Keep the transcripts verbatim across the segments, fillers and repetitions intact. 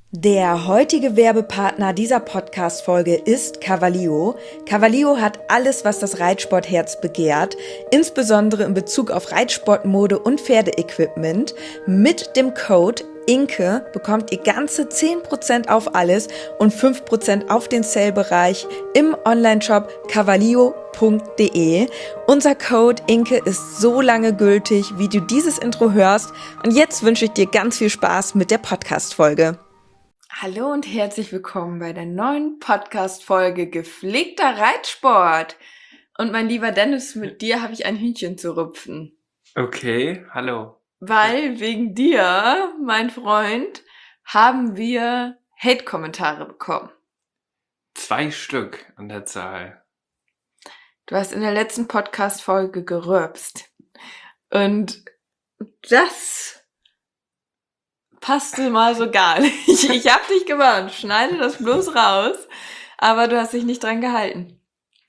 Der heutige Werbepartner dieser Podcast-Folge ist Cavallio. Cavallio hat alles, was das Reitsportherz begehrt, insbesondere in Bezug auf Reitsportmode und Pferdeequipment. Mit dem Code Inke bekommt ihr ganze zehn Prozent auf alles und fünf Prozent auf den Sale-Bereich im Onlineshop cavallio punkt de. Unser Code Inke ist so lange gültig, wie du dieses Intro hörst. Und jetzt wünsche ich dir ganz viel Spaß mit der Podcast-Folge. Hallo und herzlich willkommen bei der neuen Podcast-Folge Gepflegter Reitsport. Und mein lieber Dennis, mit dir habe ich ein Hühnchen zu rupfen. Okay, hallo. Weil wegen dir, mein Freund, haben wir Hate-Kommentare bekommen. Zwei Stück an der Zahl. Du hast in der letzten Podcast-Folge gerülpst. Und das passte mal so gar nicht. Ich hab dich gewarnt, schneide das bloß raus. Aber du hast dich nicht dran gehalten.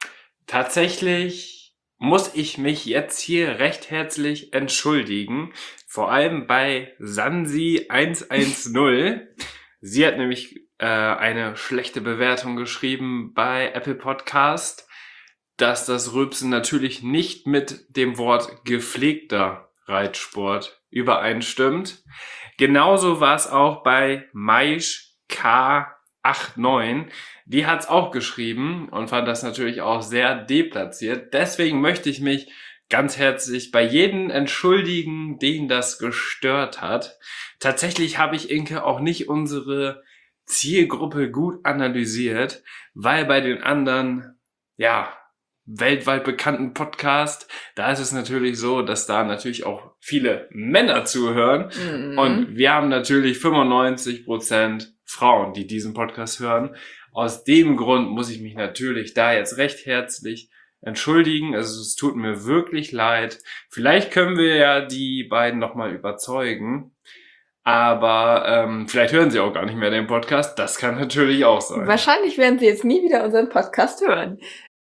Tatsächlich muss ich mich jetzt hier recht herzlich entschuldigen. Vor allem bei Sansi eins eins null. Sie hat nämlich äh, eine schlechte Bewertung geschrieben bei Apple Podcast, dass das Rülpsen natürlich nicht mit dem Wort gepflegter Reitsport übereinstimmt. Genauso war es auch bei Maisch K neunundachtzig. Die hat es auch geschrieben und fand das natürlich auch sehr deplatziert. Deswegen möchte ich mich ganz herzlich bei jedem entschuldigen, den das gestört hat. Tatsächlich habe ich, Inke, auch nicht unsere Zielgruppe gut analysiert, weil bei den anderen, ja, weltweit bekannten Podcast, da ist es natürlich so, dass da natürlich auch viele Männer zuhören. Mhm. Und wir haben natürlich fünfundneunzig Prozent Frauen, die diesen Podcast hören. Aus dem Grund muss ich mich natürlich da jetzt recht herzlich entschuldigen. Also es tut mir wirklich leid. Vielleicht können wir ja die beiden nochmal überzeugen. Aber ähm, vielleicht hören sie auch gar nicht mehr den Podcast. Das kann natürlich auch sein. Wahrscheinlich werden sie jetzt nie wieder unseren Podcast hören.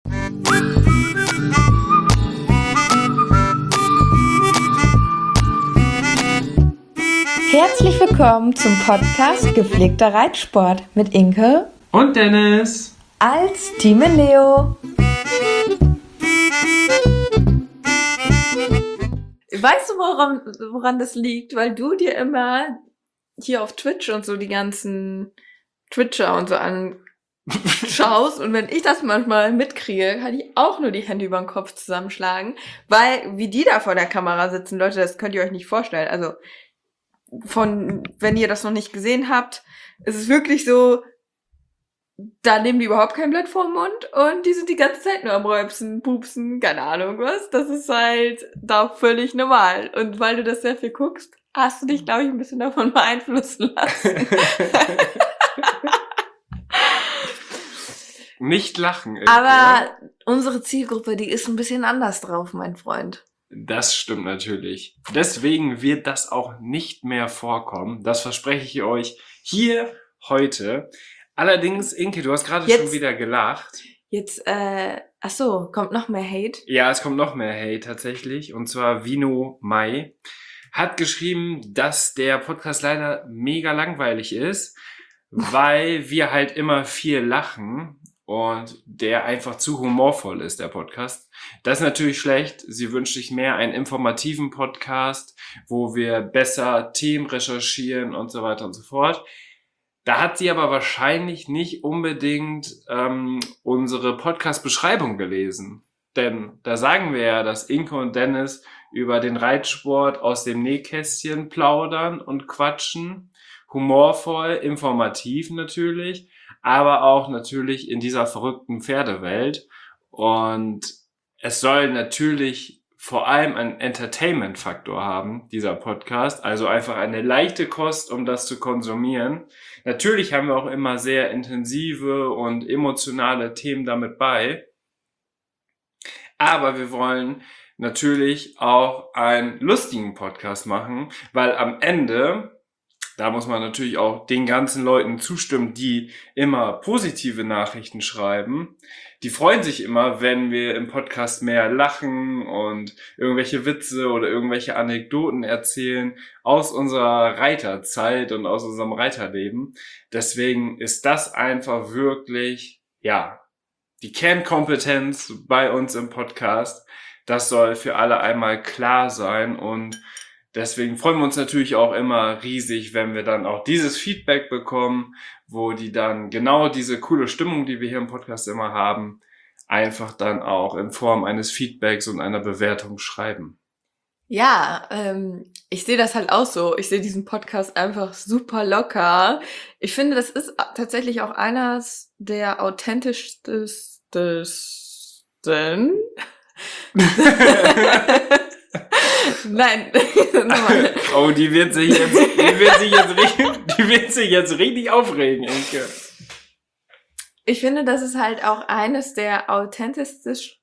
Herzlich willkommen zum Podcast Gepflegter Reitsport mit Inke und Dennis als Team Leo. Weißt du, woran, woran das liegt? Weil du dir immer hier auf Twitch und so die ganzen Twitcher und so anschaust und wenn ich das manchmal mitkriege, kann ich auch nur die Hände über den Kopf zusammenschlagen, weil wie die da vor der Kamera sitzen, Leute, das könnt ihr euch nicht vorstellen. Also von, wenn ihr das noch nicht gesehen habt, ist es wirklich so, da nehmen die überhaupt kein Blatt vor den Mund und die sind die ganze Zeit nur am Räupsen, Pupsen, keine Ahnung was. Das ist halt da völlig normal. Und weil du das sehr viel guckst, hast du dich, glaube ich, ein bisschen davon beeinflussen lassen. Nicht lachen. Irgendwie. Aber unsere Zielgruppe, die ist ein bisschen anders drauf, mein Freund. Das stimmt natürlich. Deswegen wird das auch nicht mehr vorkommen. Das verspreche ich euch hier heute. Allerdings, Inke, du hast gerade schon wieder gelacht. Jetzt, äh, ach so, kommt noch mehr Hate? Ja, es kommt noch mehr Hate tatsächlich. Und zwar Vino Mai hat geschrieben, dass der Podcast leider mega langweilig ist, weil wir halt immer viel lachen. Und der einfach zu humorvoll ist, der Podcast. Das ist natürlich schlecht. Sie wünscht sich mehr einen informativen Podcast, wo wir besser Themen recherchieren und so weiter und so fort. Da hat sie aber wahrscheinlich nicht unbedingt ähm, unsere Podcast-Beschreibung gelesen. Denn da sagen wir ja, dass Inke und Dennis über den Reitsport aus dem Nähkästchen plaudern und quatschen. Humorvoll, informativ natürlich, aber auch natürlich in dieser verrückten Pferdewelt. Und es soll natürlich vor allem einen Entertainment-Faktor haben, dieser Podcast. Also einfach eine leichte Kost, um das zu konsumieren. Natürlich haben wir auch immer sehr intensive und emotionale Themen damit bei. Aber wir wollen natürlich auch einen lustigen Podcast machen, weil am Ende da muss man natürlich auch den ganzen Leuten zustimmen, die immer positive Nachrichten schreiben. Die freuen sich immer, wenn wir im Podcast mehr lachen und irgendwelche Witze oder irgendwelche Anekdoten erzählen aus unserer Reiterzeit und aus unserem Reiterleben. Deswegen ist das einfach wirklich, ja, die Kernkompetenz bei uns im Podcast. Das soll für alle einmal klar sein und deswegen freuen wir uns natürlich auch immer riesig, wenn wir dann auch dieses Feedback bekommen, wo die dann genau diese coole Stimmung, die wir hier im Podcast immer haben, einfach dann auch in Form eines Feedbacks und einer Bewertung schreiben. Ja, ähm, ich sehe das halt auch so. Ich sehe diesen Podcast einfach super locker. Ich finde, das ist tatsächlich auch eines der authentischsten. Nein. Oh, die wird sich jetzt, die wird sich jetzt richtig, die wird sich jetzt richtig aufregen, Inke. Ich finde, das ist halt auch eines der authentischsten.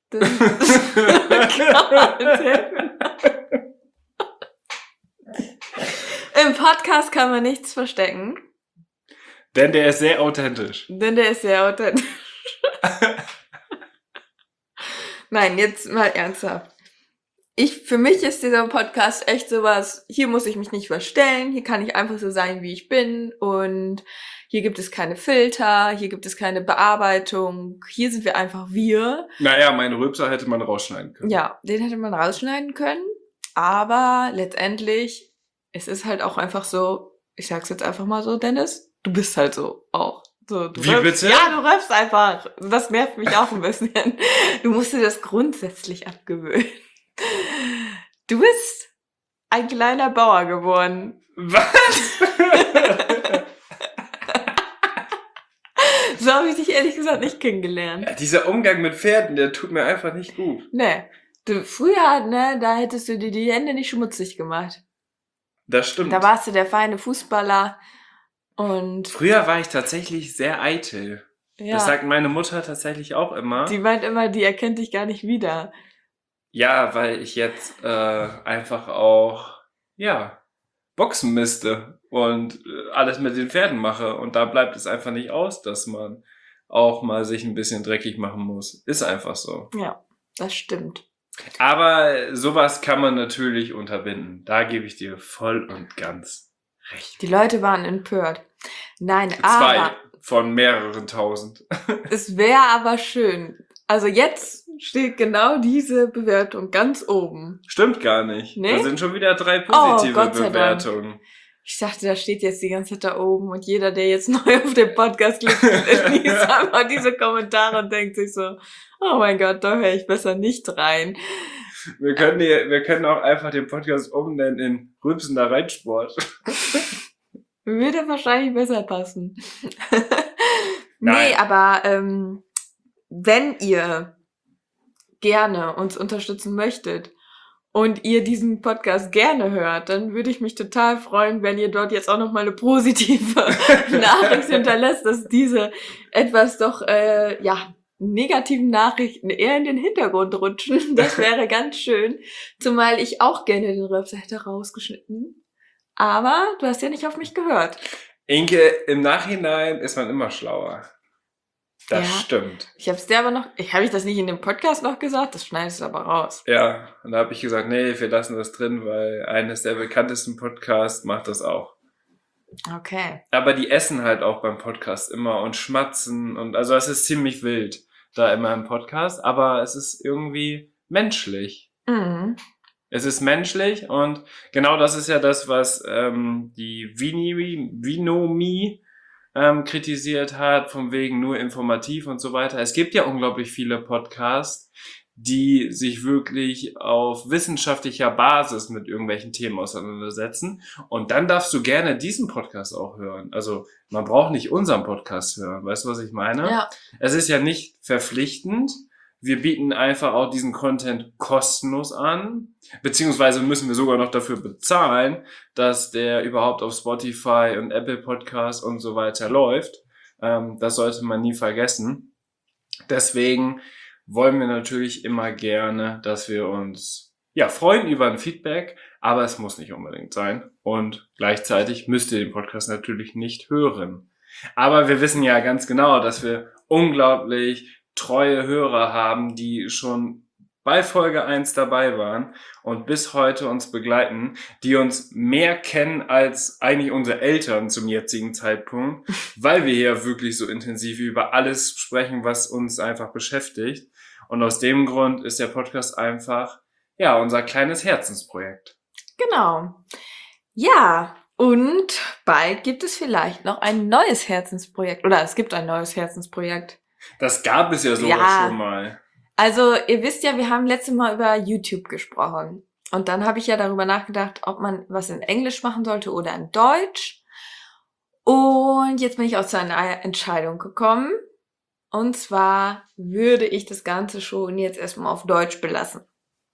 Im Podcast kann man nichts verstecken. Denn der ist sehr authentisch. Denn der ist sehr authentisch. Nein, jetzt mal ernsthaft. Ich, für mich ist dieser Podcast echt sowas, hier muss ich mich nicht verstellen, hier kann ich einfach so sein, wie ich bin und hier gibt es keine Filter, hier gibt es keine Bearbeitung, hier sind wir einfach wir. Naja, meinen Rülpser hätte man rausschneiden können. Ja, den hätte man rausschneiden können, aber letztendlich, es ist halt auch einfach so, ich sag's jetzt einfach mal so, Dennis, du bist halt so auch. So, du Wie rülpst, bitte? ja, du rülpst einfach. Das nervt mich auch ein bisschen. Du musst dir das grundsätzlich abgewöhnen. Du bist ein kleiner Bauer geworden. Was? So habe ich dich ehrlich gesagt nicht kennengelernt. Ja, dieser Umgang mit Pferden, der tut mir einfach nicht gut. Nee. Du, früher, ne, da hättest du dir die Hände nicht schmutzig gemacht. Das stimmt. Da warst du der feine Fußballer und... Früher war ich tatsächlich sehr eitel. Ja, Das sagt meine Mutter tatsächlich auch immer. die meint immer, die erkennt dich gar nicht wieder. Ja, weil ich jetzt äh, einfach auch, ja, boxen müsste und äh, alles mit den Pferden mache. Und da bleibt es einfach nicht aus, dass man auch mal sich ein bisschen dreckig machen muss. Ist einfach so. Ja, das stimmt. Aber sowas kann man natürlich unterbinden. Da gebe ich dir voll und ganz recht. Die Leute waren empört. Nein, Zwei aber von mehreren tausend. es wäre aber schön. Also jetzt steht genau diese Bewertung ganz oben. Stimmt gar nicht. Nee? Da sind schon wieder drei Oh, positive Gott sei Dank. Bewertungen. Ich dachte, da steht jetzt die ganze Zeit da oben und jeder, der jetzt neu auf den Podcast klickt, liest einfach diese Kommentare und denkt sich so, oh mein Gott, da höre ich besser nicht rein. Wir können, die, wir können auch einfach den Podcast umnennen in Rülpsender Reitsport. Würde wahrscheinlich besser passen. Nein. Nee, aber ähm, wenn ihr gerne uns unterstützen möchtet und ihr diesen Podcast gerne hört, dann würde ich mich total freuen, wenn ihr dort jetzt auch nochmal eine positive Nachricht hinterlässt, dass diese etwas doch, äh, ja, negativen Nachrichten eher in den Hintergrund rutschen. Das wäre ganz schön. Zumal ich auch gerne den Rülpser hätte rausgeschnitten. Aber du hast ja nicht auf mich gehört. Inke, im Nachhinein ist man immer schlauer. Das Ja. stimmt. Ich hab's dir aber noch, ich habe ich das nicht in dem Podcast noch gesagt? Das schneidest du aber raus. Ja, und da habe ich gesagt, nee, wir lassen das drin, weil eines der bekanntesten Podcasts macht das auch. Okay. Aber die essen halt auch beim Podcast immer und schmatzen und also es ist ziemlich wild da immer im Podcast, aber es ist irgendwie menschlich. Mhm. Es ist menschlich und genau das ist ja das, was ähm, die Vini, Vinomie ähm, kritisiert hat, von wegen nur informativ und so weiter. Es gibt ja unglaublich viele Podcasts, die sich wirklich auf wissenschaftlicher Basis mit irgendwelchen Themen auseinandersetzen. Und dann darfst du gerne diesen Podcast auch hören. Also man braucht nicht unseren Podcast hören. Weißt du, was ich meine? Ja. Es ist ja nicht verpflichtend. Wir bieten einfach auch diesen Content kostenlos an, beziehungsweise müssen wir sogar noch dafür bezahlen, dass der überhaupt auf Spotify und Apple Podcasts und so weiter läuft. Ähm, das sollte man nie vergessen. Deswegen wollen wir natürlich immer gerne, dass wir uns ja freuen über ein Feedback, aber es muss nicht unbedingt sein. Und gleichzeitig müsst ihr den Podcast natürlich nicht hören. Aber wir wissen ja ganz genau, dass wir unglaublich treue Hörer haben, die schon bei Folge eins dabei waren und bis heute uns begleiten, die uns mehr kennen als eigentlich unsere Eltern zum jetzigen Zeitpunkt, weil wir hier wirklich so intensiv über alles sprechen, was uns einfach beschäftigt. Und aus dem Grund ist der Podcast einfach, ja, unser kleines Herzensprojekt. Genau. Ja, und bald gibt es vielleicht noch ein neues Herzensprojekt. Oder es gibt ein neues Herzensprojekt. Das gab es ja sogar Ja. schon mal. Also, ihr wisst ja, wir haben letztes Mal über YouTube gesprochen. Und dann habe ich ja darüber nachgedacht, ob man was in Englisch machen sollte oder in Deutsch. Und jetzt bin ich auch zu einer Entscheidung gekommen. Und zwar würde ich das Ganze schon jetzt erstmal auf Deutsch belassen.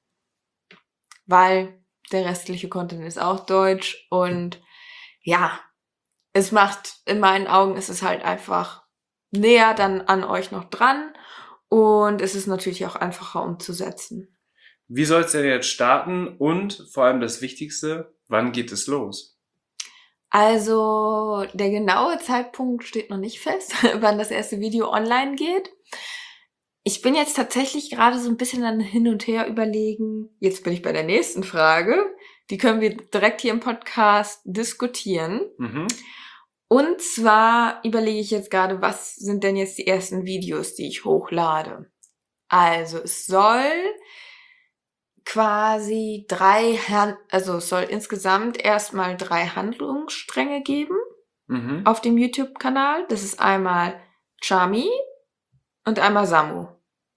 Weil der restliche Content ist auch Deutsch. Und ja, es macht, in meinen Augen ist es halt einfach näher dann an euch noch dran. Und es ist natürlich auch einfacher umzusetzen. Wie soll es denn jetzt starten? Und vor allem das Wichtigste, wann geht es los? Also der genaue Zeitpunkt steht noch nicht fest, wann das erste Video online geht. Ich bin jetzt tatsächlich gerade so ein bisschen dann hin und her überlegen. Jetzt bin ich bei der nächsten Frage. Die können wir direkt hier im Podcast diskutieren. Mhm. Und zwar überlege ich jetzt gerade, was sind denn jetzt die ersten Videos, die ich hochlade? Also es soll quasi drei, Han- also es soll insgesamt erstmal drei Handlungsstränge geben Mhm. auf dem YouTube-Kanal. Das ist einmal Chami und einmal Samu.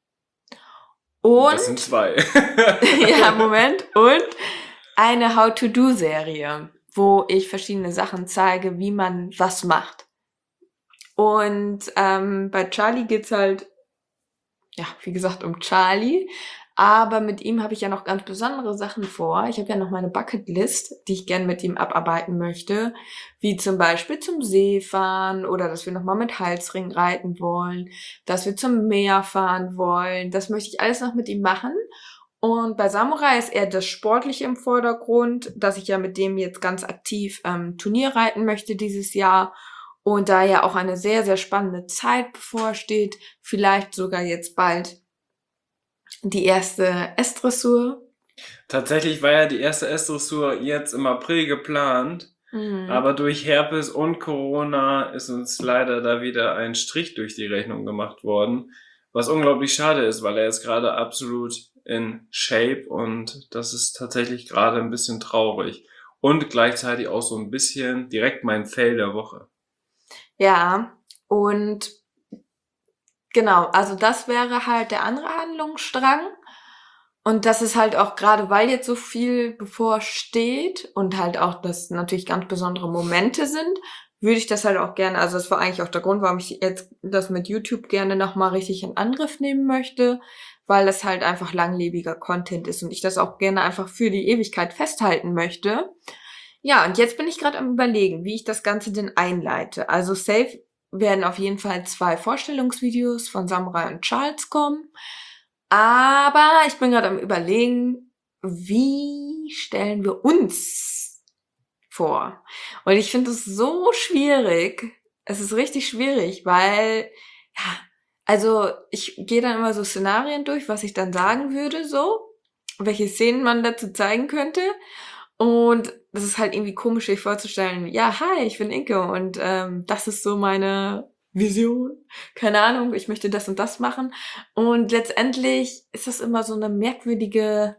Und, Das sind zwei. ja, Moment, und eine How-to-Do-Serie, wo ich verschiedene Sachen zeige, wie man was macht. Und ähm, bei Charlie geht's halt, ja, wie gesagt, um Charlie. Aber mit ihm habe ich ja noch ganz besondere Sachen vor. Ich habe ja noch meine Bucketlist, die ich gerne mit ihm abarbeiten möchte. Wie zum Beispiel zum See fahren oder dass wir nochmal mit Halsring reiten wollen, dass wir zum Meer fahren wollen. Das möchte ich alles noch mit ihm machen. Und bei Samurai ist eher das Sportliche im Vordergrund, dass ich ja mit dem jetzt ganz aktiv ähm, Turnier reiten möchte dieses Jahr. Und da ja auch eine sehr, sehr spannende Zeit bevorsteht, vielleicht sogar jetzt bald die erste S-Dressur. Tatsächlich war ja die erste S-Dressur jetzt im April geplant, Mhm. aber durch Herpes und Corona ist uns leider da wieder ein Strich durch die Rechnung gemacht worden, was unglaublich schade ist, weil er ist gerade absolut in Shape und das ist tatsächlich gerade ein bisschen traurig und gleichzeitig auch so ein bisschen direkt mein Fail der Woche. Ja, und genau, also das wäre halt der andere Handlungsstrang. Und das ist halt auch gerade, weil jetzt so viel bevorsteht und halt auch das natürlich ganz besondere Momente sind, würde ich das halt auch gerne, also das war eigentlich auch der Grund, warum ich jetzt das mit YouTube gerne nochmal richtig in Angriff nehmen möchte, weil das halt einfach langlebiger Content ist und ich das auch gerne einfach für die Ewigkeit festhalten möchte. Ja, und jetzt bin ich gerade am Überlegen, wie ich das Ganze denn einleite. Also safe werden auf jeden Fall zwei Vorstellungsvideos von Samurai und Charles kommen. Aber ich bin gerade am Überlegen, wie stellen wir uns vor? Und ich finde es so schwierig. Es ist richtig schwierig, weil, ja, also ich gehe dann immer so Szenarien durch, was ich dann sagen würde, so, welche Szenen man dazu zeigen könnte. Und das ist halt irgendwie komisch, sich vorzustellen, ja, hi, ich bin Inke und ähm, das ist so meine Vision. Keine Ahnung, ich möchte das und das machen. Und letztendlich ist das immer so eine merkwürdige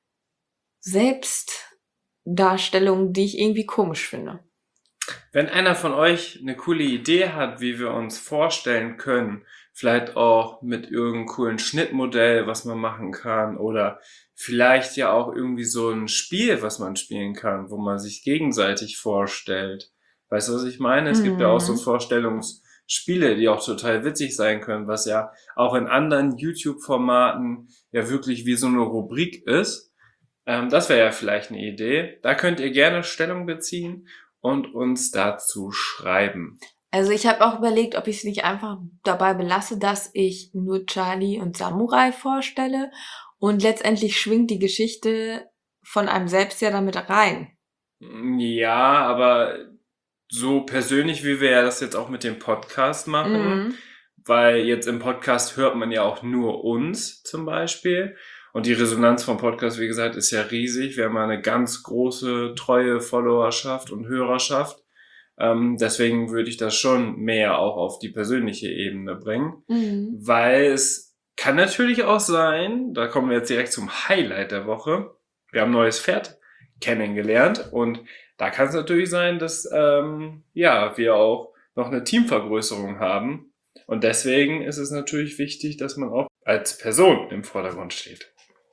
Selbstdarstellung, die ich irgendwie komisch finde. Wenn einer von euch eine coole Idee hat, wie wir uns vorstellen können, vielleicht auch mit irgendeinem coolen Schnittmodell, was man machen kann, oder vielleicht ja auch irgendwie so ein Spiel, was man spielen kann, wo man sich gegenseitig vorstellt. Weißt du, was ich meine? Es gibt ja auch so Mhm. Vorstellungsspiele, die auch total witzig sein können, was ja auch in anderen YouTube-Formaten ja wirklich wie so eine Rubrik ist. Ähm, das wäre ja vielleicht eine Idee. Da könnt ihr gerne Stellung beziehen und uns dazu schreiben. Also ich habe auch überlegt, ob ich es nicht einfach dabei belasse, dass ich nur Charlie und Samurai vorstelle. Und letztendlich schwingt die Geschichte von einem selbst ja damit rein. Ja, aber so persönlich, wie wir ja das jetzt auch mit dem Podcast machen, Mhm. weil jetzt im Podcast hört man ja auch nur uns zum Beispiel. Und die Resonanz vom Podcast, wie gesagt, ist ja riesig. Wir haben eine ganz große, treue Followerschaft und Hörerschaft. Ähm, deswegen würde ich das schon mehr auch auf die persönliche Ebene bringen. Mhm. Weil es kann natürlich auch sein, da kommen wir jetzt direkt zum Highlight der Woche. Wir haben ein neues Pferd kennengelernt und da kann es natürlich sein, dass ähm, ja wir auch noch eine Teamvergrößerung haben. Und deswegen ist es natürlich wichtig, dass man auch als Person im Vordergrund steht.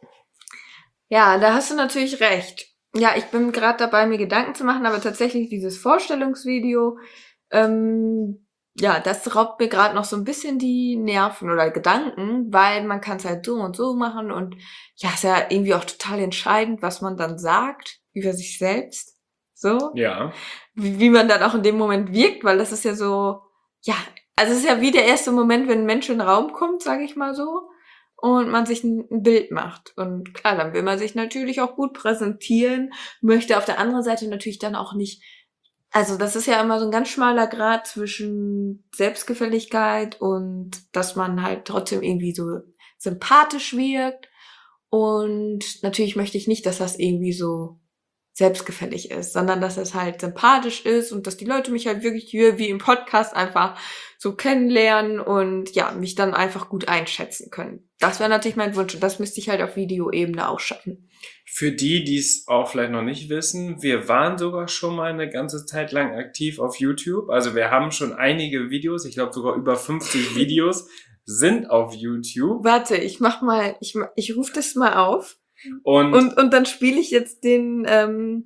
Ja, da hast du natürlich recht. Ja, ich bin gerade dabei, mir Gedanken zu machen, aber tatsächlich dieses Vorstellungsvideo, ähm, ja, das raubt mir gerade noch so ein bisschen die Nerven oder Gedanken, weil man kann es halt so und so machen und ja, ist ja irgendwie auch total entscheidend, was man dann sagt über sich selbst. So. Ja. Wie, wie man dann auch in dem Moment wirkt, weil das ist ja so, ja, also es ist ja wie der erste Moment, wenn ein Mensch in den Raum kommt, sage ich mal so, und man sich ein, ein Bild macht. Und klar, dann will man sich natürlich auch gut präsentieren, möchte auf der anderen Seite natürlich dann auch nicht, also das ist ja immer so ein ganz schmaler Grat zwischen Selbstgefälligkeit und dass man halt trotzdem irgendwie so sympathisch wirkt. Und natürlich möchte ich nicht, dass das irgendwie so selbstgefällig ist, sondern dass es halt sympathisch ist und dass die Leute mich halt wirklich hier wie im Podcast einfach so kennenlernen und ja, mich dann einfach gut einschätzen können. Das wäre natürlich mein Wunsch und das müsste ich halt auf Videoebene auch schaffen. Für die, die es auch vielleicht noch nicht wissen, wir waren sogar schon mal eine ganze Zeit lang aktiv auf YouTube. Also wir haben schon einige Videos, ich glaube sogar über fünfzig Videos sind auf YouTube. Warte, ich mach mal, ich, ich rufe das mal auf. Und, Und, und dann spiele ich jetzt den, ähm,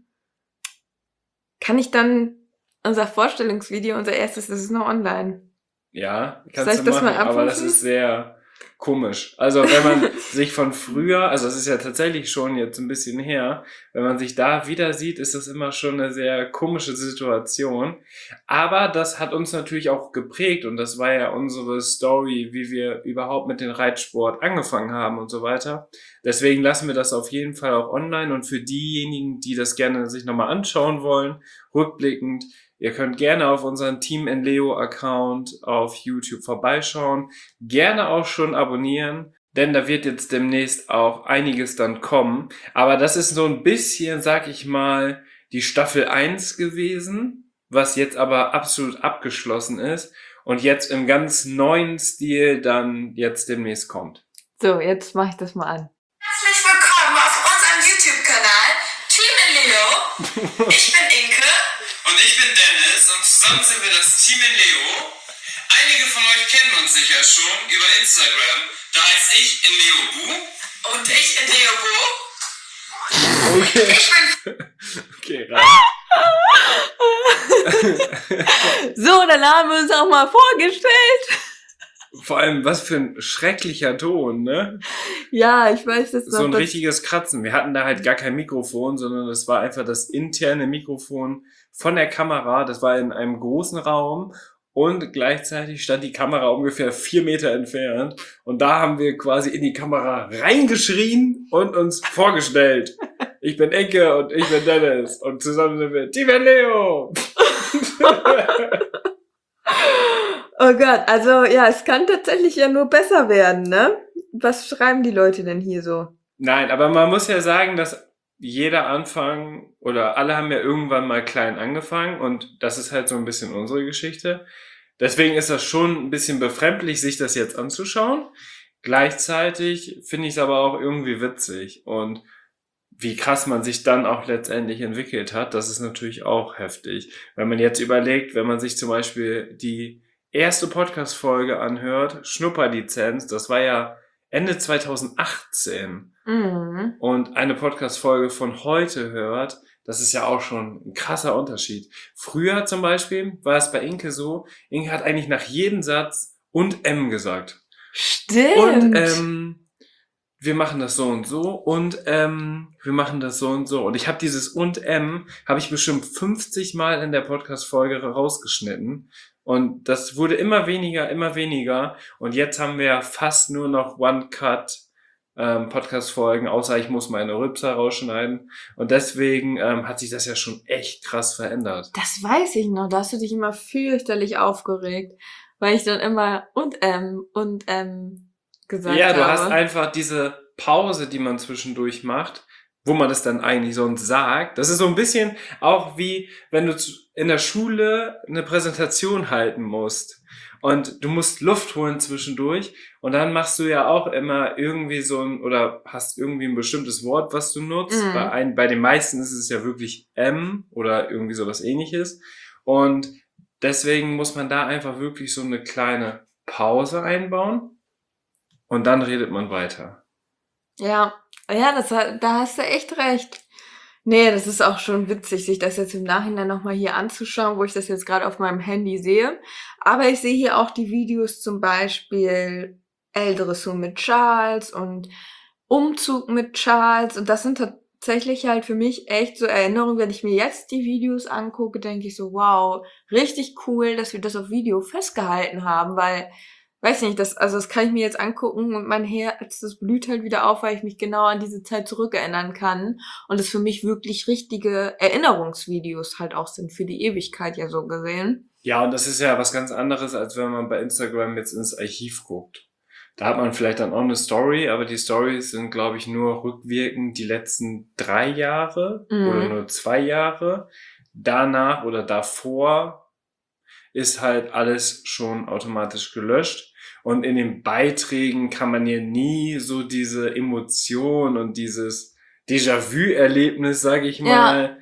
kann ich dann unser Vorstellungsvideo, unser erstes, das ist noch online. ja, Soll kannst ich du das machen, mal abrufen? aber das ist sehr komisch. Also wenn man sich von früher, also es ist ja tatsächlich schon jetzt ein bisschen her, wenn man sich da wieder sieht, ist das immer schon eine sehr komische Situation. Aber das hat uns natürlich auch geprägt und das war ja unsere Story, wie wir überhaupt mit dem Reitsport angefangen haben und so weiter. Deswegen lassen wir das auf jeden Fall auch online und für diejenigen, die das gerne sich nochmal anschauen wollen, rückblickend, ihr könnt gerne auf unseren Team in Leo Account auf YouTube vorbeischauen, gerne auch schon abonnieren, denn da wird jetzt demnächst auch einiges dann kommen. Aber das ist so ein bisschen, sag ich mal, die Staffel eins gewesen, was jetzt aber absolut abgeschlossen ist und jetzt im ganz neuen Stil dann jetzt demnächst kommt. So, jetzt mache ich das mal an. Herzlich willkommen auf unserem YouTube-Kanal Team in Leo. Ich bin Inke. Und ich bin Dennis und zusammen sind wir das Team in Leo. Einige von euch kennen uns sicher schon über Instagram. Da heißt ich in Leo Bu. Und ich in Leo Bo. Okay. Ich bin Okay, rein. So, dann haben wir uns auch mal vorgestellt. Vor allem, was für ein schrecklicher Ton, ne? Ja, ich weiß das So ein das, richtiges Kratzen. Wir hatten da halt gar kein Mikrofon, sondern das war einfach das interne Mikrofon von der Kamera. Das war in einem großen Raum und gleichzeitig stand die Kamera ungefähr vier Meter entfernt. Und da haben wir quasi in die Kamera reingeschrien und uns vorgestellt. Ich bin Enke und ich bin Dennis und zusammen sind wir Team Leo. Oh Gott, also ja, es kann tatsächlich ja nur besser werden, ne? Was schreiben die Leute denn hier so? Nein, aber man muss ja sagen, dass jeder Anfang oder alle haben ja irgendwann mal klein angefangen und das ist halt so ein bisschen unsere Geschichte. Deswegen ist das schon ein bisschen befremdlich, sich das jetzt anzuschauen. Gleichzeitig finde ich es aber auch irgendwie witzig und wie krass man sich dann auch letztendlich entwickelt hat, das ist natürlich auch heftig. Wenn man jetzt überlegt, wenn man sich zum Beispiel die erste Podcast-Folge anhört, Schnupperlizenz, das war ja Ende zweitausendachtzehn. Mhm. Und eine Podcast-Folge von heute hört, das ist ja auch schon ein krasser Unterschied. Früher zum Beispiel war es bei Inke so, Inke hat eigentlich nach jedem Satz und M gesagt. Stimmt. Und ähm, wir machen das so und so und ähm, wir machen das so und so. Und ich habe dieses und M, habe ich bestimmt fünfzig Mal in der Podcast-Folge rausgeschnitten. Und das wurde immer weniger, immer weniger. Und jetzt haben wir fast nur noch One-Cut ähm, Podcast-Folgen, außer ich muss meine Rülpser rausschneiden. Und deswegen ähm, hat sich das ja schon echt krass verändert. Das weiß ich noch, da hast du dich immer fürchterlich aufgeregt, weil ich dann immer und ähm und ähm gesagt Ja, habe. du hast einfach diese Pause, die man zwischendurch macht, wo man das dann eigentlich sonst sagt. Das ist so ein bisschen auch wie, wenn du in der Schule eine Präsentation halten musst und du musst Luft holen zwischendurch und dann machst du ja auch immer irgendwie so ein, oder hast irgendwie ein bestimmtes Wort, was du nutzt. Mhm. Bei, ein, bei den meisten ist es ja wirklich M oder irgendwie sowas Ähnliches und deswegen muss man da einfach wirklich so eine kleine Pause einbauen und dann redet man weiter. Ja, ja, das, hat- da hast du echt recht. Nee, das ist auch schon witzig, sich das jetzt im Nachhinein nochmal hier anzuschauen, wo ich das jetzt gerade auf meinem Handy sehe. Aber ich sehe hier auch die Videos, zum Beispiel L-Dressur mit Charles und Umzug mit Charles. Und das sind tatsächlich halt für mich echt so Erinnerungen. Wenn ich mir jetzt die Videos angucke, denke ich so, wow, richtig cool, dass wir das auf Video festgehalten haben, weil, weiß nicht, das, also das kann ich mir jetzt angucken und mein Herz, das blüht halt wieder auf, weil ich mich genau an diese Zeit zurückerinnern kann und es für mich wirklich richtige Erinnerungsvideos halt auch sind, für die Ewigkeit ja so gesehen. Ja, und das ist ja was ganz anderes, als wenn man bei Instagram jetzt ins Archiv guckt. Da hat man vielleicht dann auch eine Story, aber die Stories sind, glaube ich, nur rückwirkend die letzten drei Jahre Mhm. oder nur zwei Jahre. Danach oder davor ist halt alles schon automatisch gelöscht. Und in den Beiträgen kann man ja nie so diese Emotion und dieses Déjà-vu-Erlebnis, sage ich mal,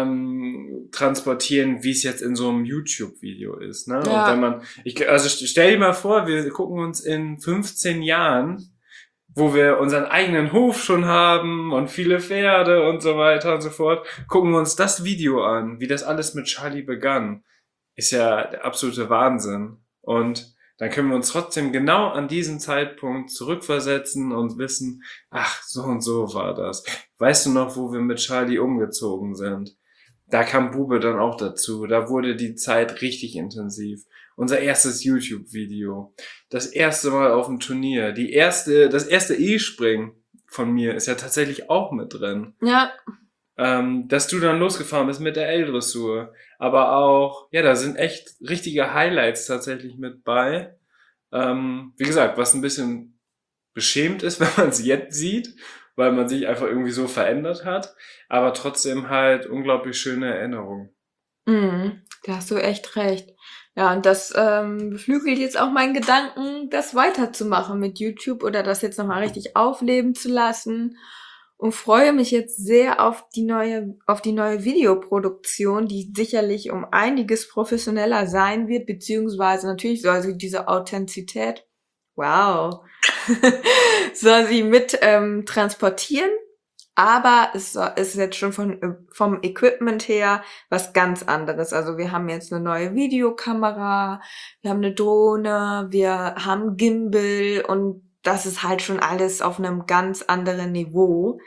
ähm, transportieren, wie es jetzt in so einem YouTube-Video ist. Ne? Ja. Und wenn man, ich, also stell dir mal vor, wir gucken uns in fünfzehn Jahren, wo wir unseren eigenen Hof schon haben und viele Pferde und so weiter und so fort, gucken wir uns das Video an, wie das alles mit Charlie begann. Ist ja der absolute Wahnsinn. Und dann können wir uns trotzdem genau an diesen Zeitpunkt zurückversetzen und wissen, ach, so und so war das. Weißt du noch, wo wir mit Charlie umgezogen sind? Da kam Bube dann auch dazu. Da wurde die Zeit richtig intensiv. Unser erstes YouTube-Video. Das erste Mal auf dem Turnier. Die erste, das erste E-Springen von mir ist ja tatsächlich auch mit drin. Ja, Ähm, dass du dann losgefahren bist mit der L-Dressur. Aber auch, ja, da sind echt richtige Highlights tatsächlich mit bei. Ähm, wie gesagt, was ein bisschen beschämt ist, wenn man es jetzt sieht, weil man sich einfach irgendwie so verändert hat. Aber trotzdem halt unglaublich schöne Erinnerungen. mhm, da hast du echt recht. Ja, und das ähm, beflügelt jetzt auch meinen Gedanken, das weiterzumachen mit YouTube oder das jetzt nochmal richtig aufleben zu lassen. Und freue mich jetzt sehr auf die neue, auf die neue Videoproduktion, die sicherlich um einiges professioneller sein wird, beziehungsweise natürlich soll sie diese Authentizität, wow, soll sie mit ähm, transportieren. Aber es so- ist jetzt schon von, äh, vom Equipment her was ganz anderes. Also wir haben jetzt eine neue Videokamera, wir haben eine Drohne, wir haben Gimbal und das ist halt schon alles auf einem ganz anderen Niveau.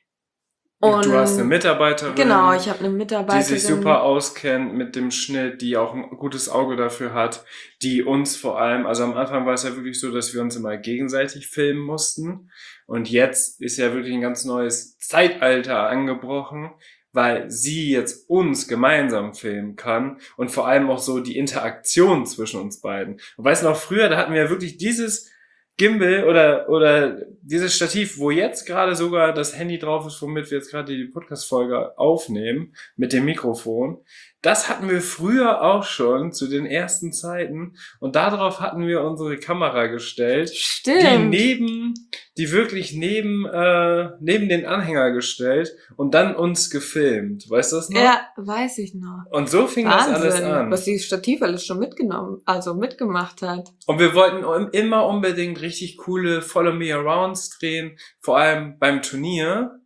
Und du hast eine Mitarbeiterin, Genau, ich habe eine die Mitarbeiterin. sich super auskennt mit dem Schnitt, die auch ein gutes Auge dafür hat, die uns vor allem, also am Anfang war es ja wirklich so, dass wir uns immer gegenseitig filmen mussten und jetzt ist ja wirklich ein ganz neues Zeitalter angebrochen, weil sie jetzt uns gemeinsam filmen kann und vor allem auch so die Interaktion zwischen uns beiden. Und weißt du noch, früher, da hatten wir ja wirklich dieses Gimbal oder oder dieses Stativ, wo jetzt gerade sogar das Handy drauf ist, womit wir jetzt gerade die Podcast-Folge aufnehmen, mit dem Mikrofon. Das hatten wir früher auch schon zu den ersten Zeiten und darauf hatten wir unsere Kamera gestellt, die Stimmt. neben, die wirklich neben äh, neben den Anhänger gestellt und dann uns gefilmt. Weißt du das noch? Ja, weiß ich noch. Und so fing das alles Wahnsinn, an. was dieses Stativ alles schon mitgenommen, also mitgemacht hat. Und wir wollten um- immer unbedingt richtig coole Follow Me Arounds drehen, vor allem beim Turnier.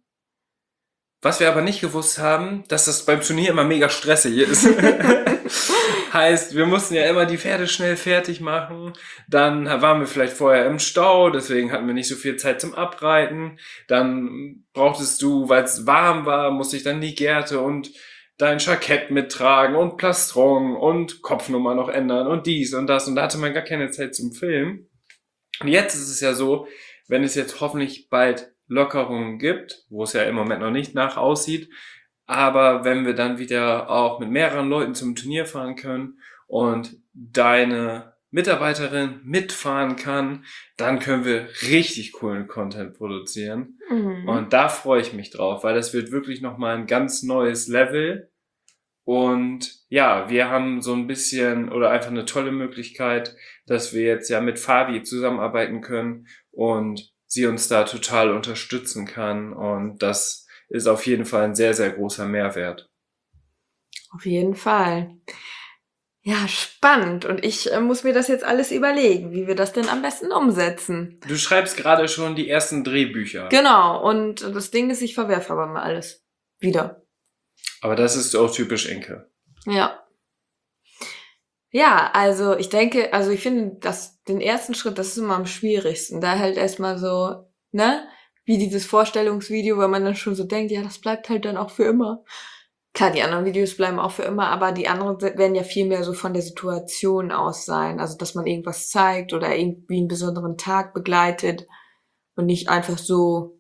Was wir aber nicht gewusst haben, dass das beim Turnier immer mega stressig ist. Heißt, wir mussten ja immer die Pferde schnell fertig machen. Dann waren wir vielleicht vorher im Stau, deswegen hatten wir nicht so viel Zeit zum Abreiten. Dann brauchtest du, weil es warm war, musste ich dann die Gerte und dein Jackett mittragen und Plastron und Kopfnummer noch ändern und dies und das. Und da hatte man gar keine Zeit zum Filmen. Und jetzt ist es ja so, wenn es jetzt hoffentlich bald Lockerungen gibt, wo es ja im Moment noch nicht nach aussieht, aber wenn wir dann wieder auch mit mehreren Leuten zum Turnier fahren können und deine Mitarbeiterin mitfahren kann, dann können wir richtig coolen Content produzieren. Mhm. Und da freue ich mich drauf, weil das wird wirklich nochmal ein ganz neues Level. Und ja, wir haben so ein bisschen oder einfach eine tolle Möglichkeit, dass wir jetzt ja mit Fabi zusammenarbeiten können und sie uns da total unterstützen kann. Und das ist auf jeden Fall ein sehr, sehr großer Mehrwert. Auf jeden Fall. Ja, spannend. Und ich äh, muss mir das jetzt alles überlegen, wie wir das denn am besten umsetzen. Du schreibst gerade schon die ersten Drehbücher. Genau. Und das Ding ist, ich verwerfe aber mal alles. Wieder. Aber das ist auch typisch Inke. Ja. Ja, also ich denke, also ich finde, dass den ersten Schritt, das ist immer am schwierigsten. Da halt erstmal so, ne, wie dieses Vorstellungsvideo, weil man dann schon so denkt, ja, das bleibt halt dann auch für immer. Klar, die anderen Videos bleiben auch für immer, aber die anderen werden ja viel mehr so von der Situation aus sein. Also, dass man irgendwas zeigt oder irgendwie einen besonderen Tag begleitet und nicht einfach so,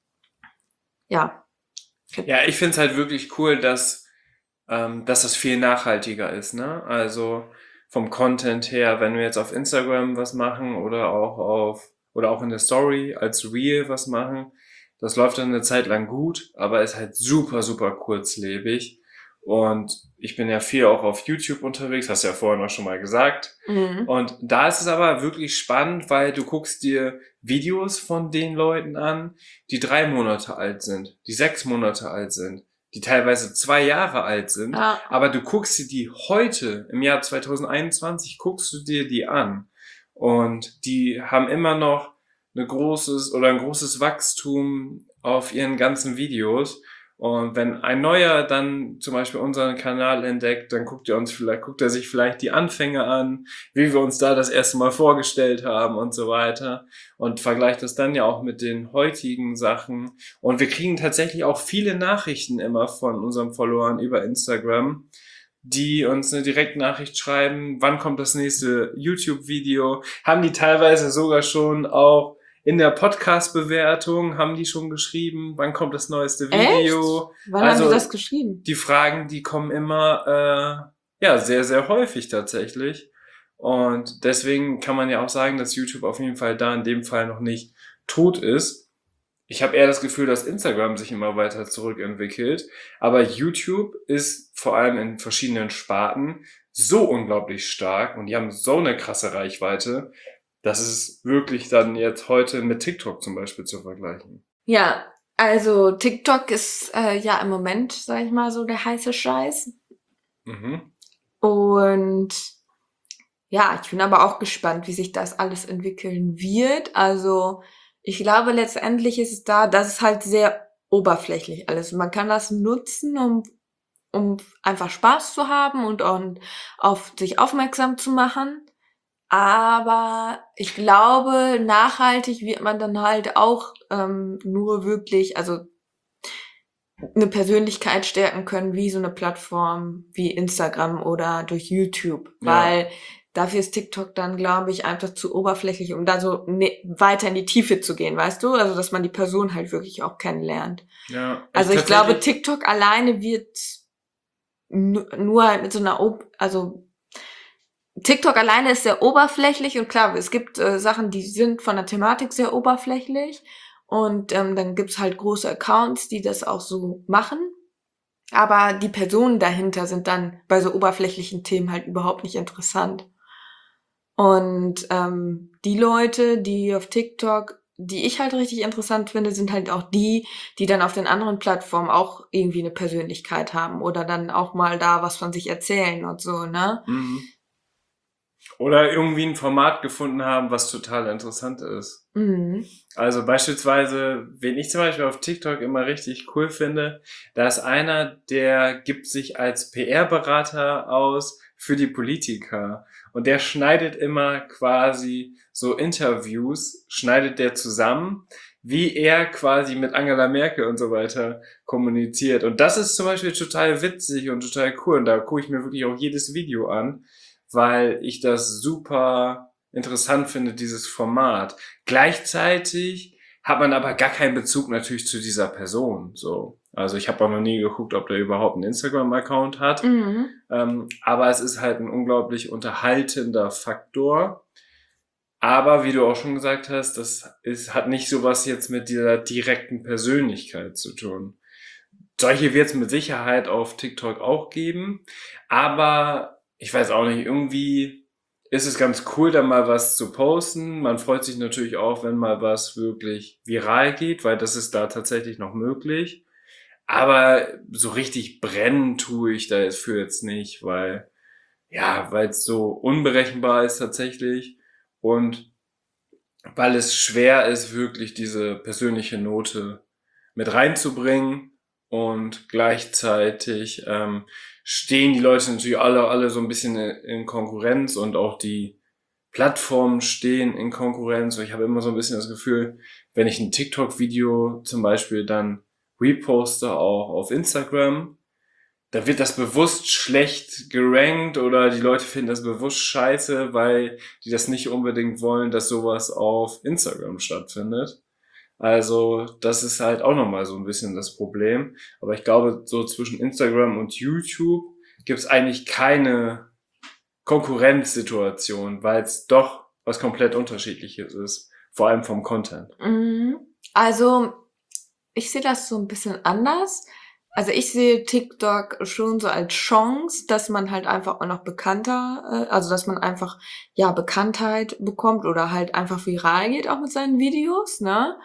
ja. Ja, ich find's halt wirklich cool, dass, ähm, dass das viel nachhaltiger ist, ne? Also vom Content her, wenn wir jetzt auf Instagram was machen oder auch auf, oder auch in der Story als Reel was machen, das läuft dann eine Zeit lang gut, aber ist halt super, super kurzlebig. Und ich bin ja viel auch auf YouTube unterwegs, hast du ja vorhin auch schon mal gesagt. Mhm. Und da ist es aber wirklich spannend, weil du guckst dir Videos von den Leuten an, die drei Monate alt sind, die sechs Monate alt sind, die teilweise zwei Jahre alt sind. Ja. Aber du guckst dir die heute, im Jahr zwanzig einundzwanzig, guckst du dir die an. Und die haben immer noch ein großes oder ein großes Wachstum auf ihren ganzen Videos. Und wenn ein Neuer dann zum Beispiel unseren Kanal entdeckt, dann guckt er uns vielleicht, guckt er sich vielleicht die Anfänge an, wie wir uns da das erste Mal vorgestellt haben und so weiter und vergleicht das dann ja auch mit den heutigen Sachen. Und wir kriegen tatsächlich auch viele Nachrichten immer von unseren Followern über Instagram, die uns eine Direktnachricht schreiben, wann kommt das nächste YouTube-Video, haben die teilweise sogar schon auch in der Podcast-Bewertung haben die schon geschrieben, wann kommt das neueste Video. Echt? Wann Also haben die das geschrieben? die Fragen, die kommen immer äh, ja sehr, sehr häufig tatsächlich. Und deswegen kann man ja auch sagen, dass YouTube auf jeden Fall da in dem Fall noch nicht tot ist. Ich habe eher das Gefühl, dass Instagram sich immer weiter zurückentwickelt. Aber YouTube ist vor allem in verschiedenen Sparten so unglaublich stark und die haben so eine krasse Reichweite, das ist wirklich dann jetzt heute mit TikTok zum Beispiel zu vergleichen. Ja, also TikTok ist äh, ja im Moment, sag ich mal, so der heiße Scheiß. Mhm. Und ja, ich bin aber auch gespannt, wie sich das alles entwickeln wird. Also ich glaube, letztendlich ist es da, das ist halt sehr oberflächlich alles. Man kann das nutzen, um, um einfach Spaß zu haben und, und auf sich aufmerksam zu machen. Aber ich glaube, nachhaltig wird man dann halt auch ähm, nur wirklich, also eine Persönlichkeit stärken können, wie so eine Plattform wie Instagram oder durch YouTube. Ja. Weil dafür ist TikTok dann, glaube ich, einfach zu oberflächlich, um da so ne, weiter in die Tiefe zu gehen, weißt du? Also, dass man die Person halt wirklich auch kennenlernt. Ja, Also ich glaube, tatsächlich- TikTok alleine wird nu- nur halt mit so einer, Ob- also TikTok alleine ist sehr oberflächlich und klar, es gibt äh, Sachen, die sind von der Thematik sehr oberflächlich und ähm, dann gibt's halt große Accounts, die das auch so machen, aber die Personen dahinter sind dann bei so oberflächlichen Themen halt überhaupt nicht interessant. Und ähm, die Leute, die auf TikTok, die ich halt richtig interessant finde, sind halt auch die, die dann auf den anderen Plattformen auch irgendwie eine Persönlichkeit haben oder dann auch mal da was von sich erzählen und so, ne? Mhm. Oder irgendwie ein Format gefunden haben, was total interessant ist. Mhm. Also beispielsweise, wen ich zum Beispiel auf TikTok immer richtig cool finde, da ist einer, der gibt sich als P R-Berater aus für die Politiker. Und der schneidet immer quasi so Interviews, schneidet der zusammen, wie er quasi mit Angela Merkel und so weiter kommuniziert. Und das ist zum Beispiel total witzig und total cool. Und da gucke ich mir wirklich auch jedes Video an, weil ich das super interessant finde, dieses Format. Gleichzeitig hat man aber gar keinen Bezug natürlich zu dieser Person. So, also ich habe auch noch nie geguckt, ob der überhaupt einen Instagram-Account hat. Mhm. Ähm, aber es ist halt ein unglaublich unterhaltender Faktor. Aber wie du auch schon gesagt hast, das ist, hat nicht sowas jetzt mit dieser direkten Persönlichkeit zu tun. Solche wird es mit Sicherheit auf TikTok auch geben. Aber ich weiß auch nicht, irgendwie ist es ganz cool, da mal was zu posten. Man freut sich natürlich auch, wenn mal was wirklich viral geht, weil das ist da tatsächlich noch möglich. Aber so richtig brennen tue ich dafür jetzt nicht, weil, ja, weil es so unberechenbar ist tatsächlich und weil es schwer ist, wirklich diese persönliche Note mit reinzubringen und gleichzeitig ähm, stehen die Leute natürlich alle, alle so ein bisschen in Konkurrenz und auch die Plattformen stehen in Konkurrenz. Und ich habe immer so ein bisschen das Gefühl, wenn ich ein TikTok-Video zum Beispiel dann reposte auch auf Instagram, da wird das bewusst schlecht gerankt oder die Leute finden das bewusst scheiße, weil die das nicht unbedingt wollen, dass sowas auf Instagram stattfindet. Also das ist halt auch nochmal so ein bisschen das Problem. Aber ich glaube, so zwischen Instagram und YouTube gibt es eigentlich keine Konkurrenzsituation, weil es doch was komplett Unterschiedliches ist, vor allem vom Content. Mhm. Also, ich sehe das so ein bisschen anders. Also ich sehe TikTok schon so als Chance, dass man halt einfach auch noch bekannter, äh, also dass man einfach, ja, Bekanntheit bekommt oder halt einfach viral geht auch mit seinen Videos, ne?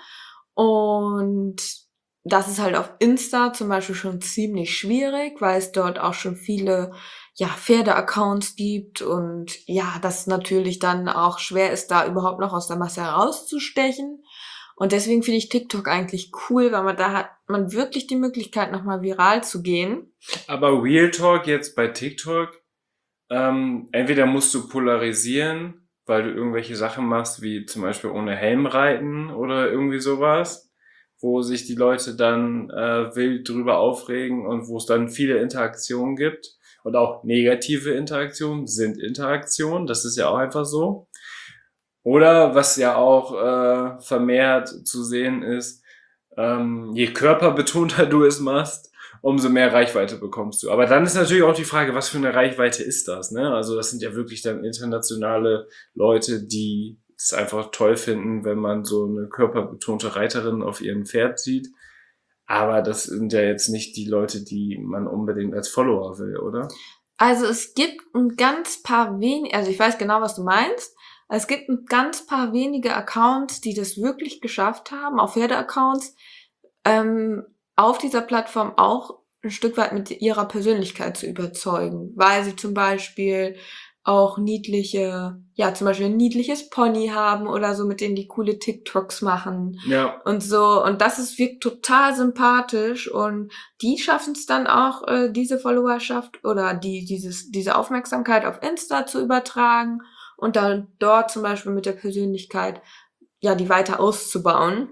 Und das ist halt auf Insta zum Beispiel schon ziemlich schwierig, weil es dort auch schon viele, ja, Pferde-Accounts gibt und ja, das natürlich dann auch schwer ist, da überhaupt noch aus der Masse herauszustechen. Und deswegen finde ich TikTok eigentlich cool, weil man da hat man wirklich die Möglichkeit, nochmal viral zu gehen. Aber Real Talk jetzt bei TikTok, ähm, entweder musst du polarisieren, weil du irgendwelche Sachen machst, wie zum Beispiel ohne Helm reiten oder irgendwie sowas, wo sich die Leute dann äh, wild drüber aufregen und wo es dann viele Interaktionen gibt. Und auch negative Interaktionen sind Interaktionen, das ist ja auch einfach so. Oder was ja auch äh, vermehrt zu sehen ist, ähm, je körperbetonter du es machst, umso mehr Reichweite bekommst du. Aber dann ist natürlich auch die Frage, was für eine Reichweite ist das, ne? Also das sind ja wirklich dann internationale Leute, die es einfach toll finden, wenn man so eine körperbetonte Reiterin auf ihrem Pferd sieht. Aber das sind ja jetzt nicht die Leute, die man unbedingt als Follower will, oder? Also es gibt ein ganz paar wenige, also ich weiß genau, was du meinst. Es gibt ein ganz paar wenige Accounts, die das wirklich geschafft haben, auch Pferde-Accounts, ähm, auf dieser Plattform auch ein Stück weit mit ihrer Persönlichkeit zu überzeugen, weil sie zum Beispiel auch niedliche, ja, zum Beispiel ein niedliches Pony haben oder so, mit denen die coole TikToks machen Ja. und so. Und das ist wirkt total sympathisch und die schaffen es dann auch, äh, diese Followerschaft oder die dieses diese Aufmerksamkeit auf Insta zu übertragen und dann dort zum Beispiel mit der Persönlichkeit, ja, die weiter auszubauen.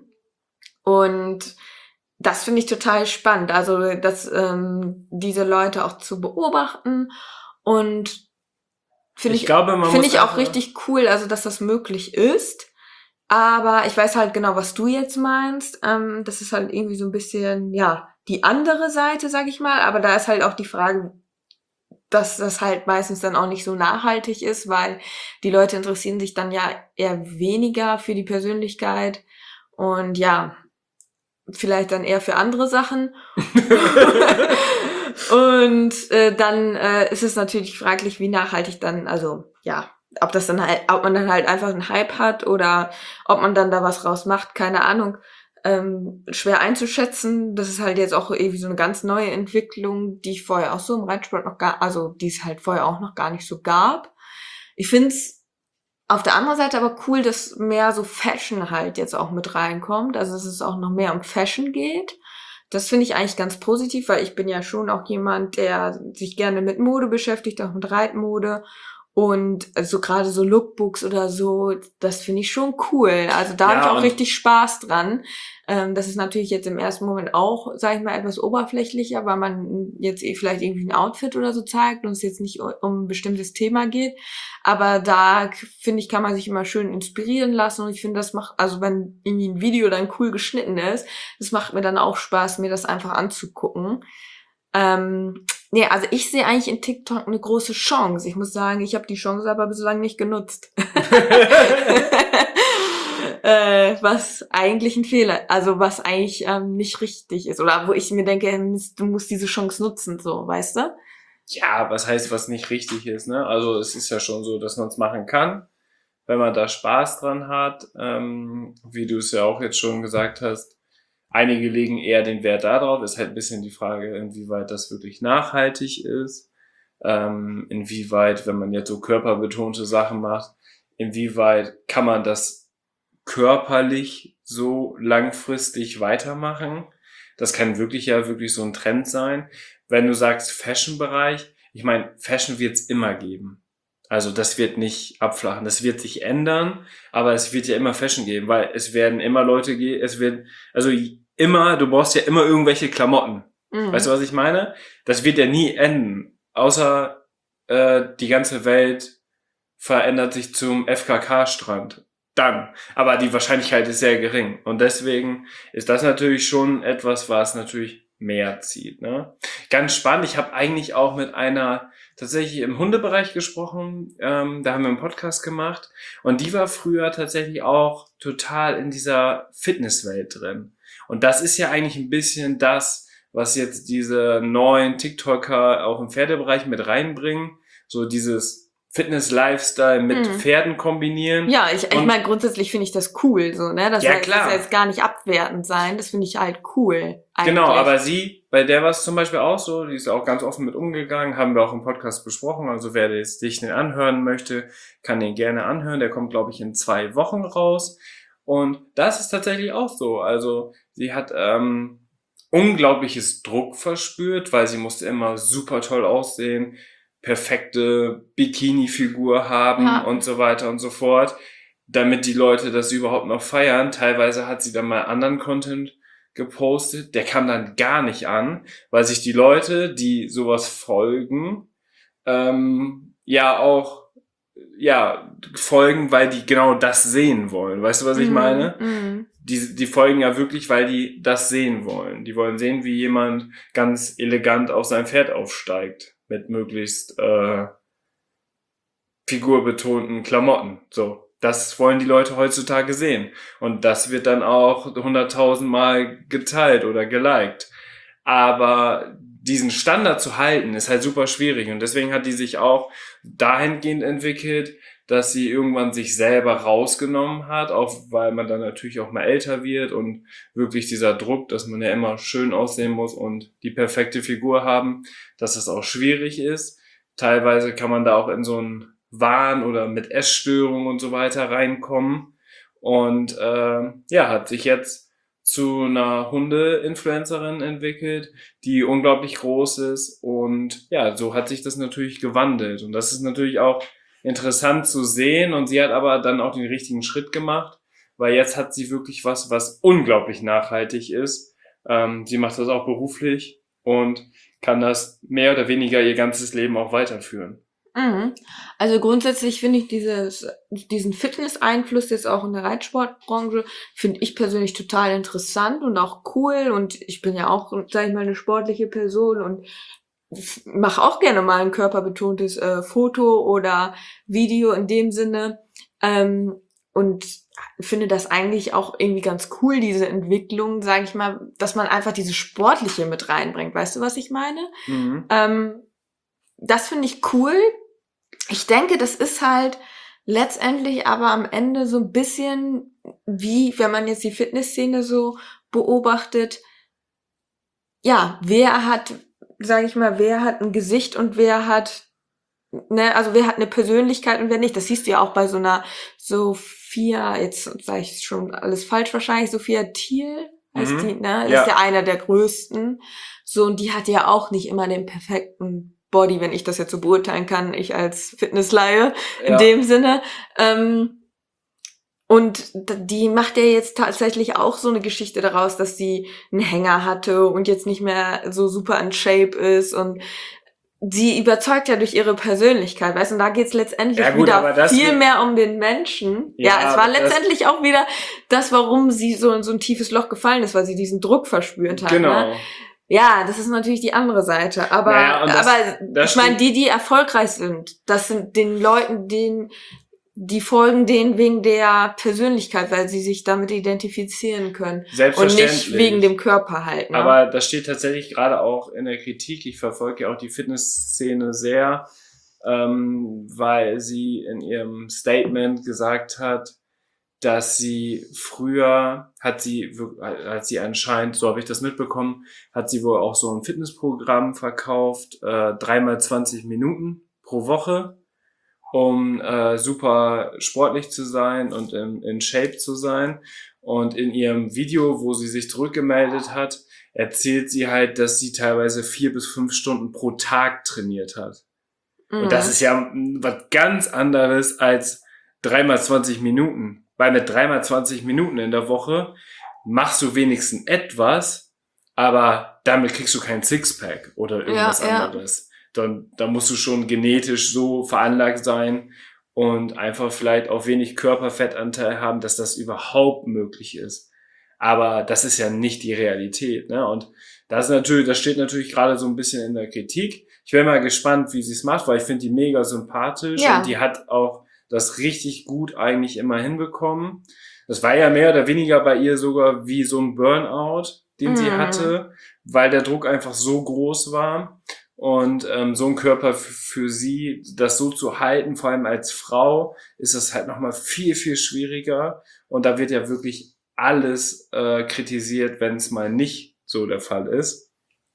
Und das finde ich total spannend, also dass ähm, diese Leute auch zu beobachten und finde Ich ich, glaube, man finde muss ich auch einfach- richtig cool, also dass das möglich ist. Aber ich weiß halt genau, was du jetzt meinst. Ähm, das ist halt irgendwie so ein bisschen, ja, die andere Seite, sag ich mal. Aber da ist halt auch die Frage, dass das halt meistens dann auch nicht so nachhaltig ist, weil die Leute interessieren sich dann ja eher weniger für die Persönlichkeit und ja, vielleicht dann eher für andere Sachen. Und äh, dann äh, ist es natürlich fraglich, wie nachhaltig dann, also ja, ob das dann halt, ob man dann halt einfach einen Hype hat oder ob man dann da was raus macht, keine Ahnung. Ähm, schwer einzuschätzen. Das ist halt jetzt auch irgendwie so eine ganz neue Entwicklung, die ich vorher auch so im Reitsport noch gar, also die es halt vorher auch noch gar nicht so gab. Ich find's auf der anderen Seite aber cool, dass mehr so Fashion halt jetzt auch mit reinkommt. Also dass es auch noch mehr um Fashion geht. Das finde ich eigentlich ganz positiv, weil ich bin ja schon auch jemand, der sich gerne mit Mode beschäftigt, auch mit Reitmode. Und so gerade so Lookbooks oder so, das finde ich schon cool. Also da habe Ja, ich auch und- richtig Spaß dran. Ähm, das ist natürlich jetzt im ersten Moment auch, sage ich mal, etwas oberflächlicher, weil man jetzt eh vielleicht irgendwie ein Outfit oder so zeigt und es jetzt nicht um ein bestimmtes Thema geht. Aber da, finde ich, kann man sich immer schön inspirieren lassen. Und ich finde, das macht, also wenn irgendwie ein Video dann cool geschnitten ist, das macht mir dann auch Spaß, mir das einfach anzugucken. Ähm, nee, also ich sehe eigentlich in TikTok eine große Chance. Ich muss sagen, ich habe die Chance aber bislang nicht genutzt. äh, was eigentlich ein Fehler, also was eigentlich ähm, nicht richtig ist. Oder wo ich mir denke, Mist, du musst diese Chance nutzen, so, weißt du? Ja, was heißt, was nicht richtig ist, ne? Also es ist ja schon so, dass man es machen kann, wenn man da Spaß dran hat. Ähm, wie du es ja auch jetzt schon gesagt hast, einige legen eher den Wert darauf. Ist halt ein bisschen die Frage, inwieweit das wirklich nachhaltig ist. Ähm, inwieweit, wenn man jetzt so körperbetonte Sachen macht, inwieweit kann man das körperlich so langfristig weitermachen? Das kann wirklich ja wirklich so ein Trend sein. Wenn du sagst Fashion-Bereich, ich meine, Fashion wird es immer geben. Also das wird nicht abflachen, das wird sich ändern, aber es wird ja immer Fashion geben, weil es werden immer Leute gehen, es wird, also immer, du brauchst ja immer irgendwelche Klamotten. Mhm. Weißt du, was ich meine? Das wird ja nie enden, außer äh, die ganze Welt verändert sich zum F K K-Strand. Dann. Aber die Wahrscheinlichkeit ist sehr gering. Und deswegen ist das natürlich schon etwas, was natürlich mehr zieht. Ne? Ganz spannend. Ich habe eigentlich auch mit einer tatsächlich im Hundebereich gesprochen. Ähm, da haben wir einen Podcast gemacht. Und die war früher tatsächlich auch total in dieser Fitnesswelt drin. Und das ist ja eigentlich ein bisschen das, was jetzt diese neuen TikToker auch im Pferdebereich mit reinbringen. So dieses Fitness-Lifestyle mit Mhm. Pferden kombinieren. Ja, ich, ich Und- meine, grundsätzlich finde ich das cool, so, ne? Das Ja, soll, klar. das soll jetzt gar nicht abwertend sein. Das finde ich halt cool. Eigentlich. Genau, aber sie, bei der war es zum Beispiel auch so, die ist auch ganz offen mit umgegangen, haben wir auch im Podcast besprochen, also wer jetzt sich den anhören möchte, kann den gerne anhören, der kommt, glaube ich, in zwei Wochen raus und das ist tatsächlich auch so, also sie hat ähm, unglaubliches Druck verspürt, weil sie musste immer super toll aussehen, perfekte Bikini-Figur haben Ja. und so weiter und so fort, damit die Leute das überhaupt noch feiern. Teilweise hat sie dann mal anderen Content gepostet, der kam dann gar nicht an, weil sich die Leute, die sowas folgen, ähm, ja auch ja folgen, weil die genau das sehen wollen. Weißt du, was ich Mhm, meine? mhm. Die, die folgen ja wirklich, weil die das sehen wollen. Die wollen sehen, wie jemand ganz elegant auf sein Pferd aufsteigt mit möglichst äh, figurbetonten Klamotten. So, das wollen die Leute heutzutage sehen. Und das wird dann auch hunderttausend Mal geteilt oder geliked. Aber diesen Standard zu halten, ist halt super schwierig. Und deswegen hat die sich auch dahingehend entwickelt, dass sie irgendwann sich selber rausgenommen hat, auch weil man dann natürlich auch mal älter wird und wirklich dieser Druck, dass man ja immer schön aussehen muss und die perfekte Figur haben, dass das auch schwierig ist. Teilweise kann man da auch in so einen Wahn oder mit Essstörungen und so weiter reinkommen und äh, ja, hat sich jetzt zu einer Hunde-Influencerin entwickelt, die unglaublich groß ist und ja, so hat sich das natürlich gewandelt und das ist natürlich auch interessant zu sehen und sie hat aber dann auch den richtigen Schritt gemacht, weil jetzt hat sie wirklich was, was unglaublich nachhaltig ist. Ähm, sie macht das auch beruflich und kann das mehr oder weniger ihr ganzes Leben auch weiterführen. Mhm. Also grundsätzlich finde ich dieses, diesen Fitness-Einfluss jetzt auch in der Reitsportbranche, finde ich persönlich total interessant und auch cool. Und ich bin ja auch, sag ich mal, eine sportliche Person und mache auch gerne mal ein körperbetontes äh, Foto oder Video in dem Sinne. Ähm, und finde das eigentlich auch irgendwie ganz cool, diese Entwicklung, sage ich mal, dass man einfach diese Sportliche mit reinbringt. Weißt du, was ich meine? Mhm. Ähm, das finde ich cool. Ich denke, das ist halt letztendlich aber am Ende so ein bisschen wie, wenn man jetzt die Fitnessszene so beobachtet, ja, wer hat, sage ich mal, wer hat ein Gesicht und wer hat, ne, also wer hat eine Persönlichkeit und wer nicht. Das siehst du ja auch bei so einer Sophia, jetzt sage ich schon alles falsch wahrscheinlich, Sophia Thiel heißt Mhm. die, ne? Das Ja. ist ja einer der größten. So, und die hat ja auch nicht immer den perfekten Body, wenn ich das jetzt so beurteilen kann, ich als Fitnessleihe in Ja. dem Sinne. Ähm, und die macht ja jetzt tatsächlich auch so eine Geschichte daraus, dass sie einen Hänger hatte und jetzt nicht mehr so super in Shape ist und sie überzeugt ja durch ihre Persönlichkeit, weißt du, und da geht's letztendlich Ja, gut, aber wieder das viel wird- mehr um den Menschen. Ja, Ja, es war aber das- letztendlich auch wieder das, warum sie so in so ein tiefes Loch gefallen ist, weil sie diesen Druck verspürt hat. Genau. Ne? Ja, das ist natürlich die andere Seite. Aber, Naja, und das- aber das ich meine, steht- die, die erfolgreich sind, das sind den Leuten, denen, die folgen denen wegen der Persönlichkeit, weil sie sich damit identifizieren können. Und Selbstverständlich. nicht wegen dem Körper halt. Ne? Aber das steht tatsächlich gerade auch in der Kritik. Ich verfolge ja auch die Fitnessszene sehr, ähm, weil sie in ihrem Statement gesagt hat, dass sie früher, hat sie, wirk- hat sie anscheinend, so habe ich das mitbekommen, hat sie wohl auch so ein Fitnessprogramm verkauft, äh, dreimal zwanzig Minuten pro Woche, um äh, super sportlich zu sein und in, in Shape zu sein. Und in ihrem Video, wo sie sich zurückgemeldet hat, erzählt sie halt, dass sie teilweise vier bis fünf Stunden pro Tag trainiert hat. Mhm. Und das ist ja was ganz anderes als dreimal zwanzig Minuten. Weil mit dreimal zwanzig Minuten in der Woche machst du wenigstens etwas, aber damit kriegst du kein Sixpack oder irgendwas Ja, ja. anderes. Dann, da musst du schon genetisch so veranlagt sein und einfach vielleicht auch wenig Körperfettanteil haben, dass das überhaupt möglich ist. Aber das ist ja nicht die Realität, ne? Und das ist natürlich, das steht natürlich gerade so ein bisschen in der Kritik. Ich wäre mal gespannt, wie sie es macht, weil ich finde die mega sympathisch Ja. und die hat auch das richtig gut eigentlich immer hinbekommen. Das war ja mehr oder weniger bei ihr sogar wie so ein Burnout, den sie Mhm. hatte, weil der Druck einfach so groß war. Und ähm, so ein Körper f- für sie, das so zu halten, vor allem als Frau, ist es halt nochmal viel, viel schwieriger. Und da wird ja wirklich alles äh, kritisiert, wenn es mal nicht so der Fall ist.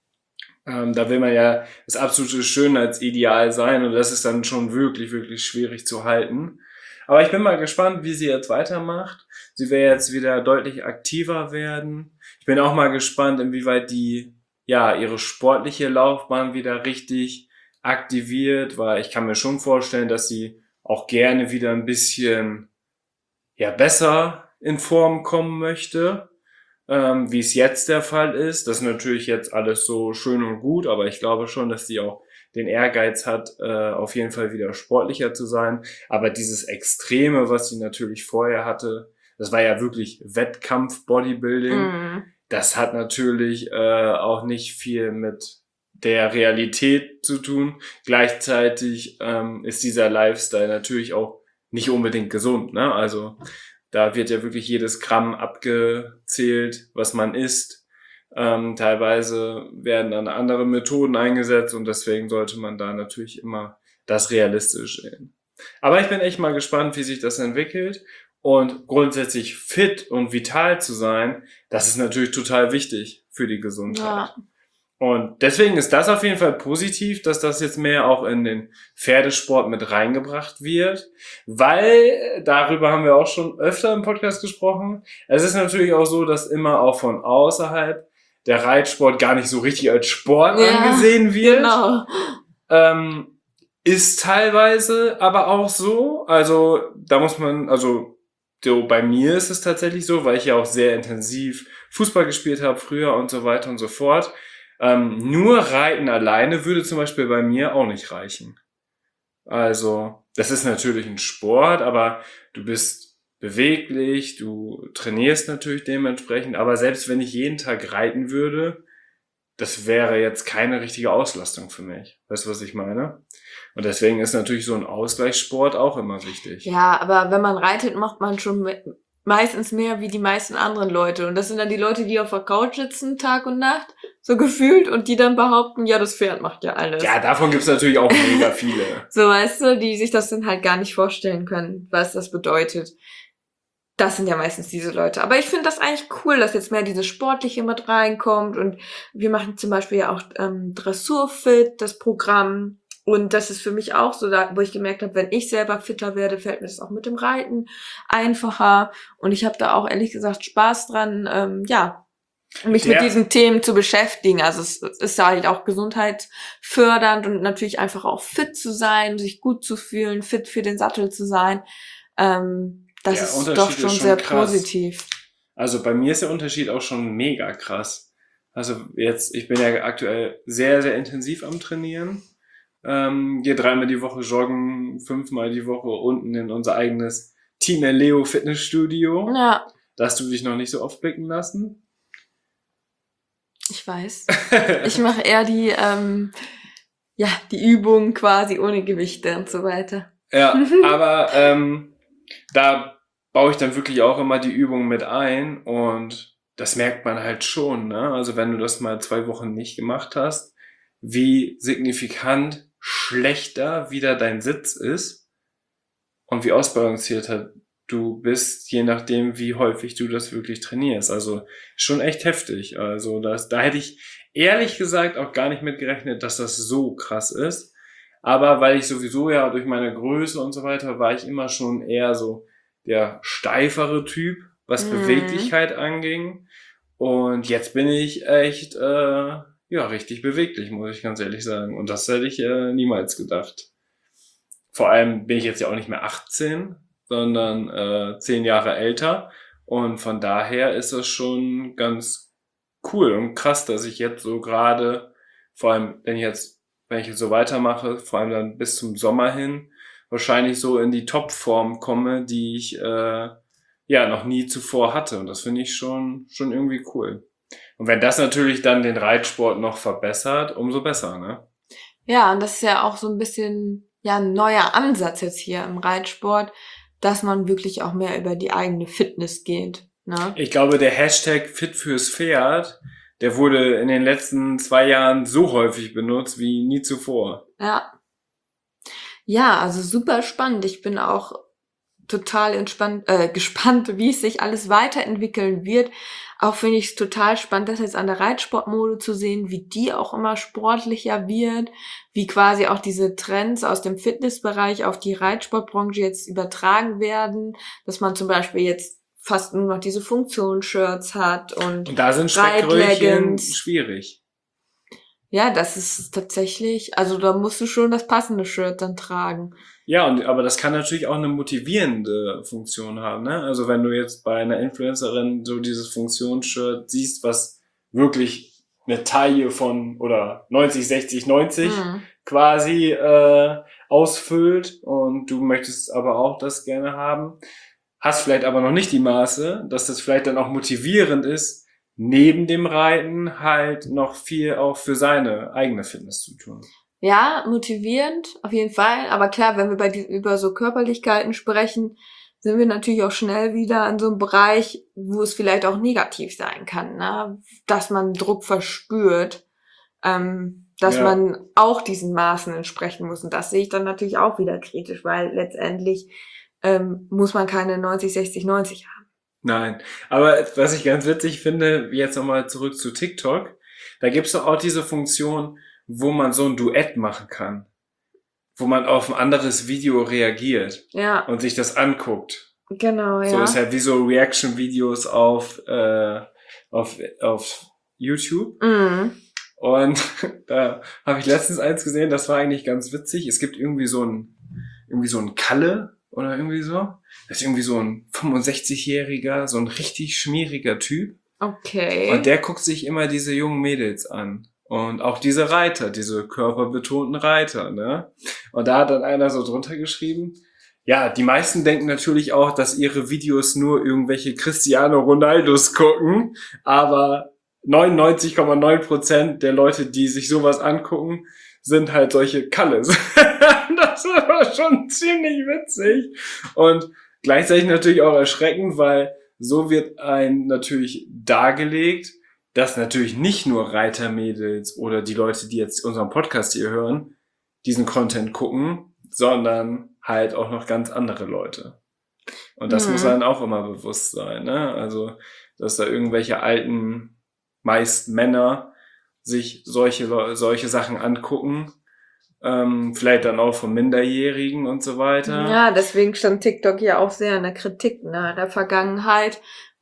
Ähm, da will man ja das absolute Schönheitsideal sein und das ist dann schon wirklich, wirklich schwierig zu halten. Aber ich bin mal gespannt, wie sie jetzt weitermacht. Sie will jetzt wieder deutlich aktiver werden. Ich bin auch mal gespannt, inwieweit die ja ihre sportliche Laufbahn wieder richtig aktiviert, weil ich kann mir schon vorstellen, dass sie auch gerne wieder ein bisschen ja besser in Form kommen möchte, ähm, wie es jetzt der Fall ist. Das ist natürlich jetzt alles so schön und gut, aber ich glaube schon, dass sie auch den Ehrgeiz hat, äh, auf jeden Fall wieder sportlicher zu sein. Aber dieses Extreme, was sie natürlich vorher hatte, das war ja wirklich Wettkampf-Bodybuilding. Mhm. Das hat natürlich äh, auch nicht viel mit der Realität zu tun. Gleichzeitig ähm, ist dieser Lifestyle natürlich auch nicht unbedingt gesund, ne? Also da wird ja wirklich jedes Gramm abgezählt, was man isst. Ähm, teilweise werden dann andere Methoden eingesetzt und deswegen sollte man da natürlich immer das realistisch sehen. Aber ich bin echt mal gespannt, wie sich das entwickelt. Und grundsätzlich fit und vital zu sein, das ist natürlich total wichtig für die Gesundheit. Ja. Und deswegen ist das auf jeden Fall positiv, dass das jetzt mehr auch in den Pferdesport mit reingebracht wird, weil darüber haben wir auch schon öfter im Podcast gesprochen. Es ist natürlich auch so, dass immer auch von außerhalb der Reitsport gar nicht so richtig als Sport Ja, angesehen wird. Genau. Ähm, ist teilweise aber auch so. Also da muss man, also so bei mir ist es tatsächlich so, weil ich ja auch sehr intensiv Fußball gespielt habe früher und so weiter und so fort. Ähm, nur Reiten alleine würde zum Beispiel bei mir auch nicht reichen. Also das ist natürlich ein Sport, aber du bist beweglich, du trainierst natürlich dementsprechend, aber selbst wenn ich jeden Tag reiten würde, das wäre jetzt keine richtige Auslastung für mich. Weißt du, was ich meine? Und deswegen ist natürlich so ein Ausgleichssport auch immer wichtig. Ja, aber wenn man reitet, macht man schon me meistens mehr wie die meisten anderen Leute. Und das sind dann die Leute, die auf der Couch sitzen, Tag und Nacht, so gefühlt, und die dann behaupten, ja, das Pferd macht ja alles. Ja, davon gibt's natürlich auch mega viele. So, weißt du, die sich das dann halt gar nicht vorstellen können, was das bedeutet. Das sind ja meistens diese Leute. Aber ich finde das eigentlich cool, dass jetzt mehr dieses Sportliche mit reinkommt. Und wir machen zum Beispiel ja auch ähm, Dressurfit, das Programm. Und das ist für mich auch so, da, wo ich gemerkt habe, wenn ich selber fitter werde, fällt mir das auch mit dem Reiten einfacher. Und ich habe da auch ehrlich gesagt Spaß dran, ähm, ja, mich Der- mit diesen Themen zu beschäftigen. Also es ist halt auch gesundheitsfördernd und natürlich einfach auch fit zu sein, sich gut zu fühlen, fit für den Sattel zu sein. Ähm, das Der ist Unterschied doch ist schon schon sehr krass. positiv. Also bei mir ist der Unterschied auch schon mega krass. Also jetzt, ich bin ja aktuell sehr, sehr intensiv am Trainieren. Ähm, gehe dreimal die Woche joggen, fünfmal die Woche unten in unser eigenes Team Leo Fitnessstudio. Ja, Da hast du dich noch nicht so oft blicken lassen. ich weiß. Ich mache eher die, ähm, ja, die Übungen quasi ohne Gewichte und so weiter. Ja, aber ähm, da baue ich dann wirklich auch immer die Übungen mit ein und das merkt man halt schon, ne? Also wenn du das mal zwei Wochen nicht gemacht hast, wie signifikant schlechter wieder dein Sitz ist und wie ausbalancierter du bist, je nachdem, wie häufig du das wirklich trainierst. Also schon echt heftig. Also das, da hätte ich ehrlich gesagt auch gar nicht mit gerechnet, dass das so krass ist. Aber weil ich sowieso ja durch meine Größe und so weiter, war ich immer schon eher so der steifere Typ, was Mhm. Beweglichkeit anging. Und jetzt bin ich echt, äh, ja, richtig beweglich, muss ich ganz ehrlich sagen. Und das hätte ich äh, niemals gedacht. Vor allem bin ich jetzt ja auch nicht mehr achtzehn, sondern äh, zehn Jahre älter. Und von daher ist das schon ganz cool und krass, dass ich jetzt so gerade, vor allem wenn ich jetzt, wenn ich jetzt so weitermache, vor allem dann bis zum Sommer hin, wahrscheinlich so in die Topform komme, die ich äh, ja noch nie zuvor hatte. Und das finde ich schon schon irgendwie cool. Und wenn das natürlich dann den Reitsport noch verbessert, umso besser, ne? Ja, und das ist ja auch so ein bisschen, ja, ein neuer Ansatz jetzt hier im Reitsport, dass man wirklich auch mehr über die eigene Fitness geht, ne? Ich glaube, der Hashtag Fit fürs Pferd, der wurde in den letzten zwei Jahren so häufig benutzt wie nie zuvor. Ja. Ja, also super spannend. Ich bin auch total entspannt, äh, gespannt, wie es sich alles weiterentwickeln wird. Auch finde ich es total spannend, das jetzt an der Reitsportmode zu sehen, wie die auch immer sportlicher wird, wie quasi auch diese Trends aus dem Fitnessbereich auf die Reitsportbranche jetzt übertragen werden, dass man zum Beispiel jetzt fast nur noch diese Funktionsshirts hat und, Und da sind Speckröllchen Reitleggings. schwierig. Ja, das ist tatsächlich, also da musst du schon das passende Shirt dann tragen. Ja, und aber das kann natürlich auch eine motivierende Funktion haben, ne? Also wenn du jetzt bei einer Influencerin so dieses Funktionsshirt siehst, was wirklich eine Taille von oder neunzig, sechzig, neunzig Mhm. quasi äh, ausfüllt und du möchtest aber auch das gerne haben, hast vielleicht aber noch nicht die Maße, dass das vielleicht dann auch motivierend ist, neben dem Reiten halt noch viel auch für seine eigene Fitness zu tun. Ja, motivierend, auf jeden Fall. Aber klar, wenn wir bei die, über so Körperlichkeiten sprechen, sind wir natürlich auch schnell wieder in so einem Bereich, wo es vielleicht auch negativ sein kann, ne? Dass man Druck verspürt, ähm, dass Ja. man auch diesen Maßen entsprechen muss. Und das sehe ich dann natürlich auch wieder kritisch, weil letztendlich ähm, muss man keine neunzig, sechzig, neunzig haben. Nein, aber was ich ganz witzig finde, jetzt nochmal zurück zu TikTok, da gibt's doch auch diese Funktion, wo man so ein Duett machen kann, wo man auf ein anderes Video reagiert Ja, und sich das anguckt. genau, So ja. ist halt wie so Reaction-Videos auf, äh, auf, auf YouTube. Mhm. Und da habe ich letztens eins gesehen, das war eigentlich ganz witzig. Es gibt irgendwie so ein, irgendwie so ein Kalle oder irgendwie so. Das ist irgendwie so ein fünfundsechzigjähriger, so ein richtig schmieriger Typ. Okay. Und der guckt sich immer diese jungen Mädels an. Und auch diese Reiter, diese körperbetonten Reiter, ne? Und da hat dann einer so drunter geschrieben, ja, die meisten denken natürlich auch, dass ihre Videos nur irgendwelche Cristiano Ronaldos gucken, aber neunundneunzig Komma neun Prozent der Leute, die sich sowas angucken, sind halt solche Kalles. Das war schon ziemlich witzig und gleichzeitig natürlich auch erschreckend, weil so wird ein natürlich dargelegt, dass natürlich nicht nur Reitermädels oder die Leute, die jetzt unseren Podcast hier hören, diesen Content gucken, sondern halt auch noch ganz andere Leute. Und das Mhm. muss einem auch immer bewusst sein, ne? Also, dass da irgendwelche alten, meist Männer, sich solche Leu- solche Sachen angucken, ähm, vielleicht dann auch von Minderjährigen und so weiter. Ja, deswegen stand TikTok ja auch sehr in der Kritik, ne, in der Vergangenheit,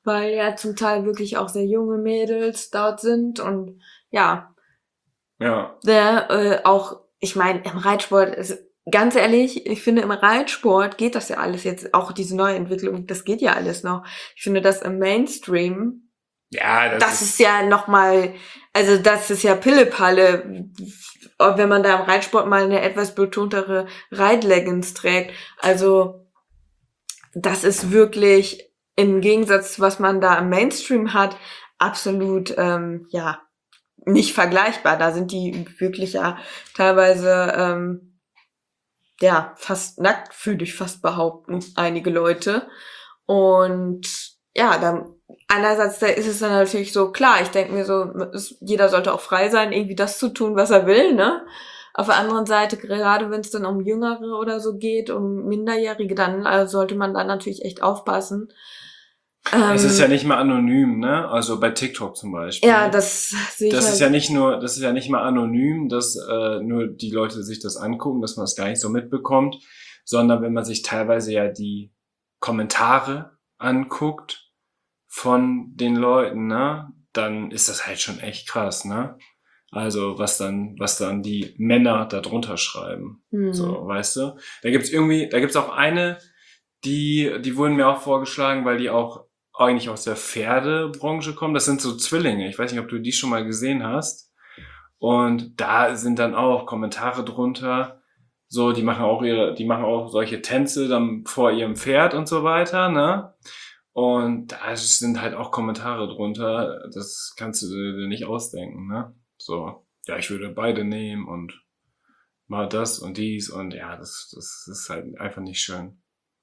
weil ja zum Teil wirklich auch sehr junge Mädels dort sind und ja, Ja. der äh, auch, ich meine, im Reitsport ist, ganz ehrlich, ich finde, im Reitsport geht das ja alles jetzt, auch diese neue Entwicklung, das geht ja alles noch. Ich finde, das im Mainstream, Ja, das, das ist ja nochmal, also das ist ja Pillepalle, wenn man da im Reitsport mal eine etwas betontere Reitleggings trägt. Also das ist wirklich im Gegensatz zu was man da im Mainstream hat, absolut, ähm, ja, nicht vergleichbar. Da sind die wirklich ja teilweise, ähm, ja, fast nackt, würde ich fast behaupten, einige Leute. Und ja, dann einerseits da ist es dann natürlich so, klar, ich denke mir so, es, jeder sollte auch frei sein, irgendwie das zu tun, was er will, ne? Auf der anderen Seite, gerade wenn es dann um Jüngere oder so geht, um Minderjährige, dann äh, sollte man da natürlich echt aufpassen. es ist Ähm, ja nicht mal anonym, ne? Also bei TikTok zum Beispiel. ja, das sehe ich Das halt. ist ja nicht nur, das ist ja nicht mal anonym, dass äh, nur die Leute sich das angucken, dass man es gar nicht so mitbekommt, sondern wenn man sich teilweise ja die Kommentare anguckt von den Leuten, ne, dann ist das halt schon echt krass, ne? Also was dann, was dann die Männer da drunter schreiben, Hm. so, weißt du? Da gibt's irgendwie, da gibt's auch eine, die, die wurden mir auch vorgeschlagen, weil die auch eigentlich aus der Pferdebranche kommen. Das sind so Zwillinge. Ich weiß nicht, ob du die schon mal gesehen hast. Und da sind dann auch Kommentare drunter. So, die machen auch ihre, die machen auch solche Tänze dann vor ihrem Pferd und so weiter, ne? Und da sind halt auch Kommentare drunter. Das kannst du dir nicht ausdenken, ne? So, ja, ich würde beide nehmen und mal das und dies und ja, das, das ist halt einfach nicht schön.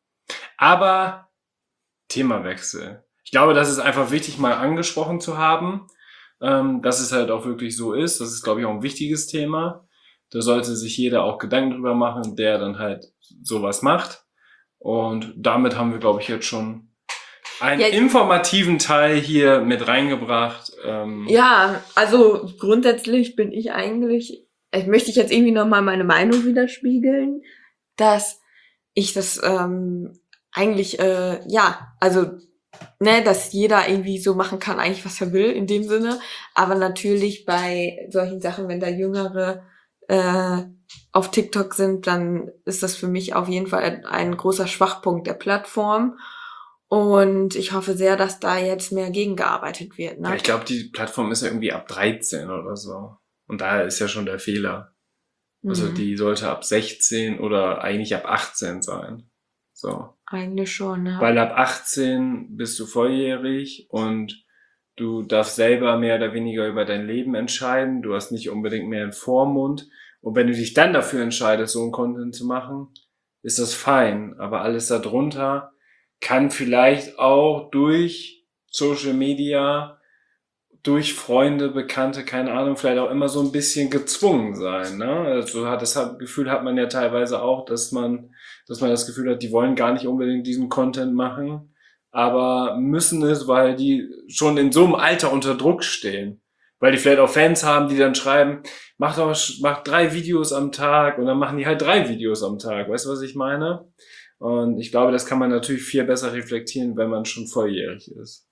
Aber Themawechsel. Ich glaube, das ist einfach wichtig, mal angesprochen zu haben, ähm, dass es halt auch wirklich so ist. Das ist, glaube ich, auch ein wichtiges Thema. Da sollte sich jeder auch Gedanken drüber machen, der dann halt sowas macht. Und damit haben wir, glaube ich, jetzt schon einen Ja, informativen Teil hier mit reingebracht. Ähm, Ja, also grundsätzlich bin ich eigentlich, ich möchte ich jetzt irgendwie nochmal meine Meinung widerspiegeln, dass ich das ähm, eigentlich, äh, ja, also, ne, dass jeder irgendwie so machen kann, eigentlich was er will, in dem Sinne. Aber natürlich bei solchen Sachen, wenn da Jüngere äh, auf TikTok sind, dann ist das für mich auf jeden Fall ein, ein großer Schwachpunkt der Plattform. Und ich hoffe sehr, dass da jetzt mehr gegengearbeitet wird. Ne? Ja, ich glaube, die Plattform ist ja irgendwie ab dreizehn oder so. Und da ist ja schon der Fehler. Also Mhm. die sollte ab sechzehn oder eigentlich ab achtzehn sein. So. Eigentlich schon, ne? Weil ab achtzehn bist du volljährig und du darfst selber mehr oder weniger über dein Leben entscheiden. Du hast nicht unbedingt mehr einen Vormund. Und wenn du dich dann dafür entscheidest, so einen Content zu machen, ist das fein. Aber alles darunter kann vielleicht auch durch Social Media, durch Freunde, Bekannte, keine Ahnung, vielleicht auch immer so ein bisschen gezwungen sein, ne? Also hat das Gefühl hat man ja teilweise auch, dass man, dass man das Gefühl hat, die wollen gar nicht unbedingt diesen Content machen, aber müssen es, weil die schon in so einem Alter unter Druck stehen. Weil die vielleicht auch Fans haben, die dann schreiben, mach doch, mach drei Videos am Tag und dann machen die halt drei Videos am Tag. Weißt du, was ich meine? Und ich glaube, das kann man natürlich viel besser reflektieren, wenn man schon volljährig ist.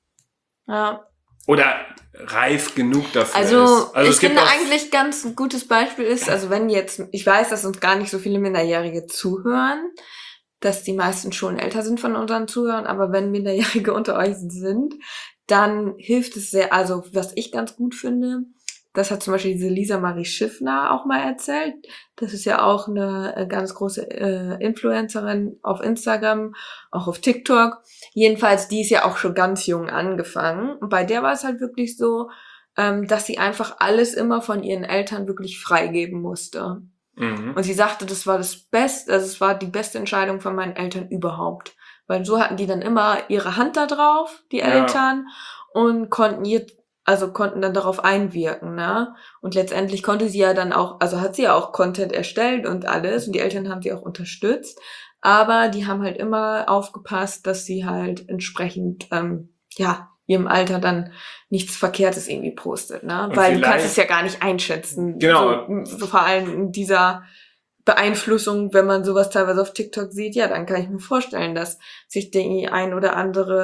Ja. Oder reif genug dafür Also, ist. Also ich es gibt finde auch, eigentlich ganz ein gutes Beispiel ist, also wenn jetzt, ich weiß, dass uns gar nicht so viele Minderjährige zuhören, dass die meisten schon älter sind von unseren Zuhörern, aber wenn Minderjährige unter euch sind, dann hilft es sehr, also was ich ganz gut finde, das hat zum Beispiel diese Lisa Marie Schiffner auch mal erzählt. Das ist ja auch eine äh, ganz große äh, Influencerin auf Instagram, auch auf TikTok. Jedenfalls, die ist ja auch schon ganz jung angefangen. Und bei der war es halt wirklich so, ähm, dass sie einfach alles immer von ihren Eltern wirklich freigeben musste. mhm. Und sie sagte, das war das Beste, also es war die beste Entscheidung von meinen Eltern überhaupt. Weil so hatten die dann immer ihre Hand da drauf, die Ja. Eltern, und konnten ihr also konnten dann darauf einwirken, ne? Und letztendlich konnte sie ja dann auch, also hat sie ja auch Content erstellt und alles und die Eltern haben sie auch unterstützt, aber die haben halt immer aufgepasst, dass sie halt entsprechend, ähm, ja, ihrem Alter dann nichts Verkehrtes irgendwie postet, ne? Und Weil du kannst vielleicht- es ja gar nicht einschätzen. Genau. So, so vor allem in dieser Beeinflussung, wenn man sowas teilweise auf TikTok sieht, ja, dann kann ich mir vorstellen, dass sich die ein oder andere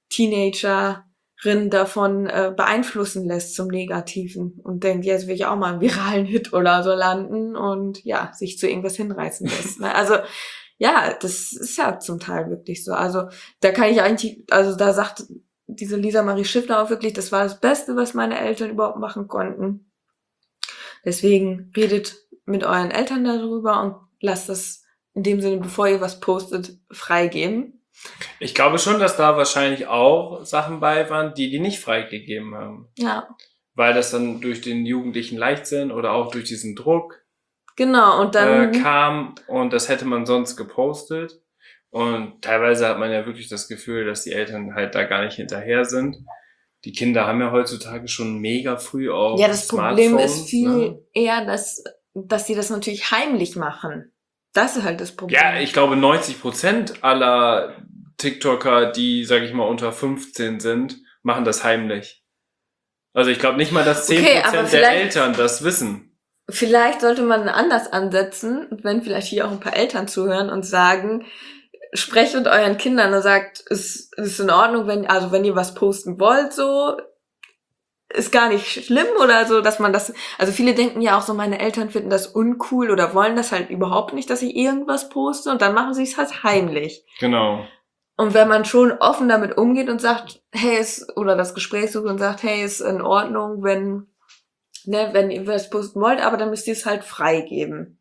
Teenagerin davon äh, beeinflussen lässt zum Negativen und denkt, jetzt will ich auch mal einen viralen Hit oder so landen und ja, sich zu irgendwas hinreißen lässt. Ne? Also ja, das ist ja zum Teil wirklich so. Also da kann ich eigentlich, also da sagt diese Lisa Marie Schiffner auch wirklich, das war das Beste, was meine Eltern überhaupt machen konnten. Deswegen redet mit euren Eltern darüber und lasst das in dem Sinne, bevor ihr was postet, freigeben. Ich glaube schon, dass da wahrscheinlich auch Sachen bei waren, die die nicht freigegeben haben. Ja. Weil das dann durch den jugendlichen Leichtsinn oder auch durch diesen Druck Genau, und dann äh, kam und das hätte man sonst gepostet. Und teilweise hat man ja wirklich das Gefühl, dass die Eltern halt da gar nicht hinterher sind. Die Kinder haben ja heutzutage schon mega früh auch ja, das Problem Smartphones, ist viel ne? eher, dass, dass sie das natürlich heimlich machen. Das ist halt das Problem. Ja, ich glaube neunzig Prozent aller TikToker, die, sag ich mal, unter fünfzehn sind, machen das heimlich. Also ich glaube nicht mal, dass zehn Prozent Okay, aber der vielleicht- Eltern das wissen. Vielleicht sollte man anders ansetzen, wenn vielleicht hier auch ein paar Eltern zuhören und sagen, sprecht mit euren Kindern und sagt, es ist in Ordnung, wenn, also wenn ihr was posten wollt, so, ist gar nicht schlimm oder so, dass man das, also viele denken ja auch so, meine Eltern finden das uncool oder wollen das halt überhaupt nicht, dass ich irgendwas poste und dann machen sie es halt heimlich. Genau. Und wenn man schon offen damit umgeht und sagt, hey, ist, oder das Gespräch sucht und sagt, hey, ist in Ordnung, wenn, ne, wenn ihr was posten wollt, aber dann müsst ihr es halt freigeben.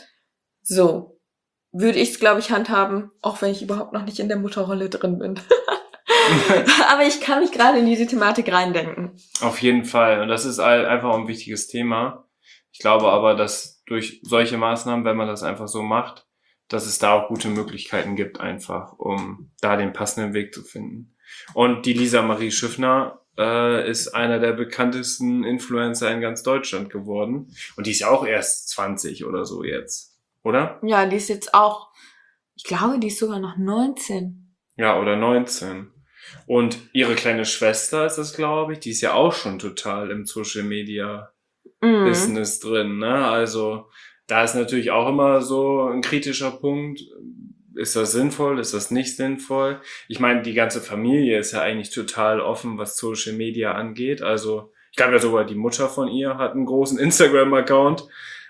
So. Würde ich es, glaube ich, handhaben, auch wenn ich überhaupt noch nicht in der Mutterrolle drin bin. Aber ich kann mich gerade in diese Thematik reindenken. Auf jeden Fall. Und das ist halt einfach ein wichtiges Thema. Ich glaube aber, dass durch solche Maßnahmen, wenn man das einfach so macht, dass es da auch gute Möglichkeiten gibt einfach, um da den passenden Weg zu finden. Und die Lisa Marie Schiffner äh, ist einer der bekanntesten Influencer in ganz Deutschland geworden. Und die ist ja auch erst zwanzig oder so jetzt, oder? Ja, die ist jetzt auch, ich glaube, die ist sogar noch neunzehn. Ja, oder neunzehn. Und ihre kleine Schwester ist das, glaube ich, die ist ja auch schon total im Social Media Mhm. Business drin, ne? Also da ist natürlich auch immer so ein kritischer Punkt. Ist das sinnvoll? Ist das nicht sinnvoll? Ich meine, die ganze Familie ist ja eigentlich total offen, was Social Media angeht. Also ich glaube ja sogar die Mutter von ihr hat einen großen Instagram-Account.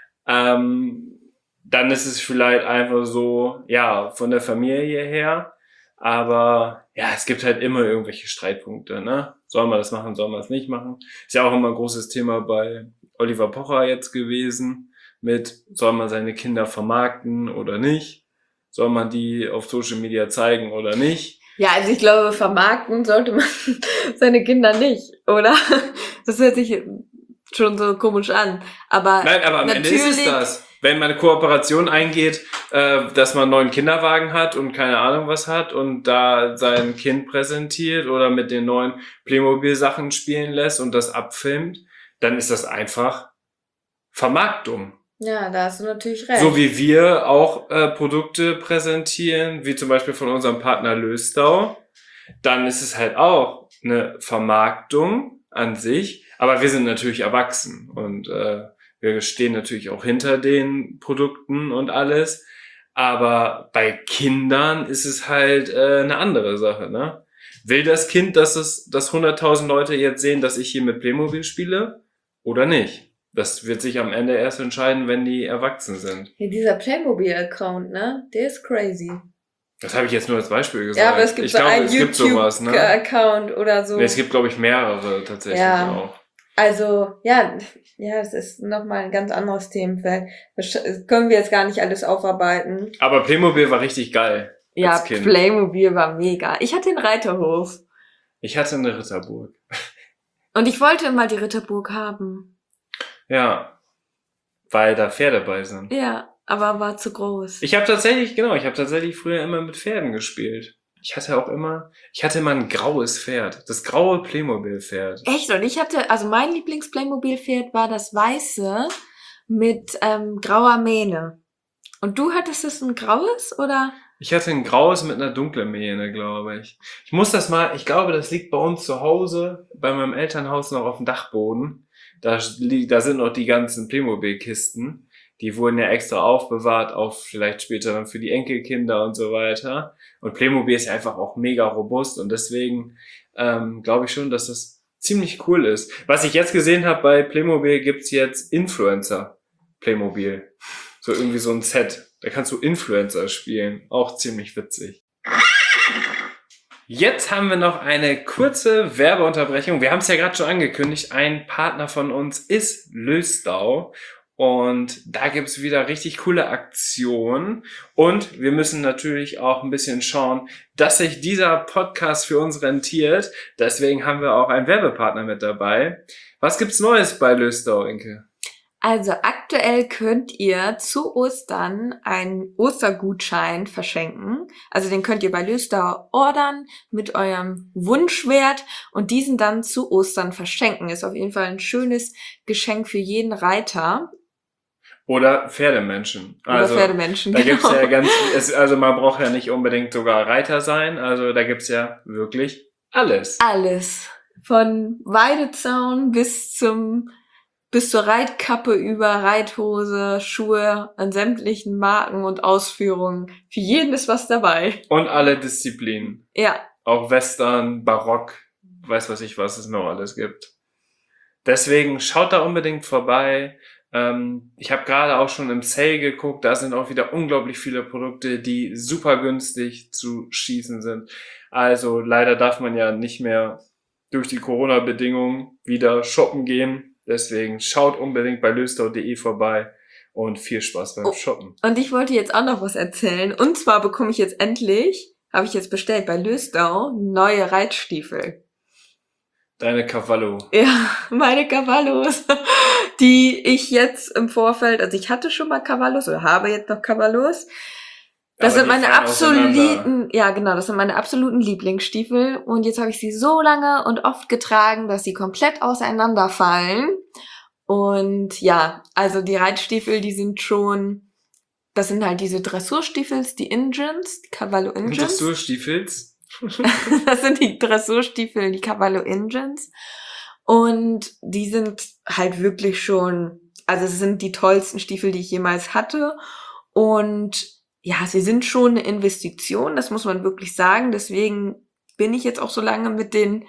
Ähm, dann ist es vielleicht einfach so, ja, von der Familie her. Aber ja, es gibt halt immer irgendwelche Streitpunkte, ne? Soll man das machen, soll man es nicht machen? Ist ja auch immer ein großes Thema bei Oliver Pocher jetzt gewesen mit, soll man seine Kinder vermarkten oder nicht? Soll man die auf Social Media zeigen oder nicht? Ja, also ich glaube, vermarkten sollte man seine Kinder nicht, oder? Das hört sich schon so komisch an. Aber Nein, aber am Ende ist es natürlich- das. Wenn man eine Kooperation eingeht, äh, dass man einen neuen Kinderwagen hat und keine Ahnung was hat und da sein Kind präsentiert oder mit den neuen Playmobil-Sachen spielen lässt und das abfilmt, dann ist das einfach Vermarktung. Ja, da hast du natürlich recht. So wie wir auch äh, Produkte präsentieren, wie zum Beispiel von unserem Partner Löstau, dann ist es halt auch eine Vermarktung an sich, aber wir sind natürlich erwachsen und äh, wir stehen natürlich auch hinter den Produkten und alles, aber bei Kindern ist es halt äh, eine andere Sache, ne? Will das Kind, dass es, dass hunderttausend Leute jetzt sehen, dass ich hier mit Playmobil spiele oder nicht? Das wird sich am Ende erst entscheiden, wenn die erwachsen sind. Ja, dieser Playmobil-Account, ne? Der ist crazy. Das habe ich jetzt nur als Beispiel gesagt. Ja, aber es gibt ich so glaube, einen es gibt sowas, ne? YouTube-Account oder so. Nee, es gibt, glaube ich, mehrere tatsächlich Ja. auch. Also, ja, ja, das ist nochmal ein ganz anderes Themenfeld. Das sch- können wir jetzt gar nicht alles aufarbeiten. Aber Playmobil war richtig geil. Ja, als Kind. Playmobil war mega. Ich hatte den Reiterhof. Ich hatte eine Ritterburg. Und ich wollte mal die Ritterburg haben. Ja, weil da Pferde bei sind. Ja, aber war zu groß. Ich habe tatsächlich, genau, ich habe tatsächlich früher immer mit Pferden gespielt. Ich hatte auch immer, ich hatte immer ein graues Pferd. Das graue Playmobil-Pferd. Echt? Und ich hatte, also mein Lieblings-Playmobil-Pferd war das weiße mit ähm, grauer Mähne. Und du hattest es ein graues, oder? Ich hatte ein graues mit einer dunklen Mähne, glaube ich. Ich muss das mal, ich glaube, das liegt bei uns zu Hause, bei meinem Elternhaus noch auf dem Dachboden. Da, li- da sind noch die ganzen Playmobil-Kisten. Die wurden ja extra aufbewahrt, auch vielleicht später dann für die Enkelkinder und so weiter. Und Playmobil ist ja einfach auch mega robust und deswegen ähm, glaube ich schon, dass das ziemlich cool ist. Was ich jetzt gesehen habe, bei Playmobil gibt's jetzt Influencer Playmobil. So irgendwie so ein Set. Da kannst du Influencer spielen. Auch ziemlich witzig. Jetzt haben wir noch eine kurze Werbeunterbrechung. Wir haben es ja gerade schon angekündigt. Ein Partner von uns ist Löstau. Und da gibt's wieder richtig coole Aktionen. Und wir müssen natürlich auch ein bisschen schauen, dass sich dieser Podcast für uns rentiert. Deswegen haben wir auch einen Werbepartner mit dabei. Was gibt's Neues bei Löstau, Inke? Also aktuell könnt ihr zu Ostern einen Ostergutschein verschenken. Also den könnt ihr bei Löstau ordern mit eurem Wunschwert und diesen dann zu Ostern verschenken. Ist auf jeden Fall ein schönes Geschenk für jeden Reiter. Oder Pferdemenschen. Also, Oder Pferdemenschen, da genau. gibt's ja ganz, es, also man braucht ja nicht unbedingt sogar Reiter sein. Also da gibt's ja wirklich alles. Alles. Von Weidezaun bis zum bis zur Reitkappe über Reithose, Schuhe an sämtlichen Marken und Ausführungen. Für jeden ist was dabei. Und alle Disziplinen. Ja. Auch Western, Barock, weiß was ich, was es noch alles gibt. Deswegen schaut da unbedingt vorbei. Ähm, ich habe gerade auch schon im Sale geguckt, da sind auch wieder unglaublich viele Produkte, die super günstig zu schießen sind. Also leider darf man ja nicht mehr durch die Corona-Bedingungen wieder shoppen gehen. Deswegen schaut unbedingt bei löstau punkt de vorbei und viel Spaß beim Oh, Shoppen. Und ich wollte jetzt auch noch was erzählen. Und zwar bekomme ich jetzt endlich, habe ich jetzt bestellt bei Löstau, neue Reitstiefel. Deine Cavallo. Ja, meine Cavallos, die ich jetzt im Vorfeld, also ich hatte schon mal Cavallos oder habe jetzt noch Cavallos. Das Aber sind die meine fallen auseinander. absoluten, ja genau, das sind meine absoluten Lieblingsstiefel. Und jetzt habe ich sie so lange und oft getragen, dass sie komplett auseinanderfallen. Und ja, also die Reitstiefel, die sind schon, das sind halt diese Dressurstiefels, die Injins, die Cavallo Injins. Dressurstiefels? Das sind die Dressurstiefel, die Cavallo Injins. Und die sind halt wirklich schon, also es sind die tollsten Stiefel, die ich jemals hatte. Und ja, sie sind schon eine Investition, das muss man wirklich sagen. Deswegen bin ich jetzt auch so lange mit den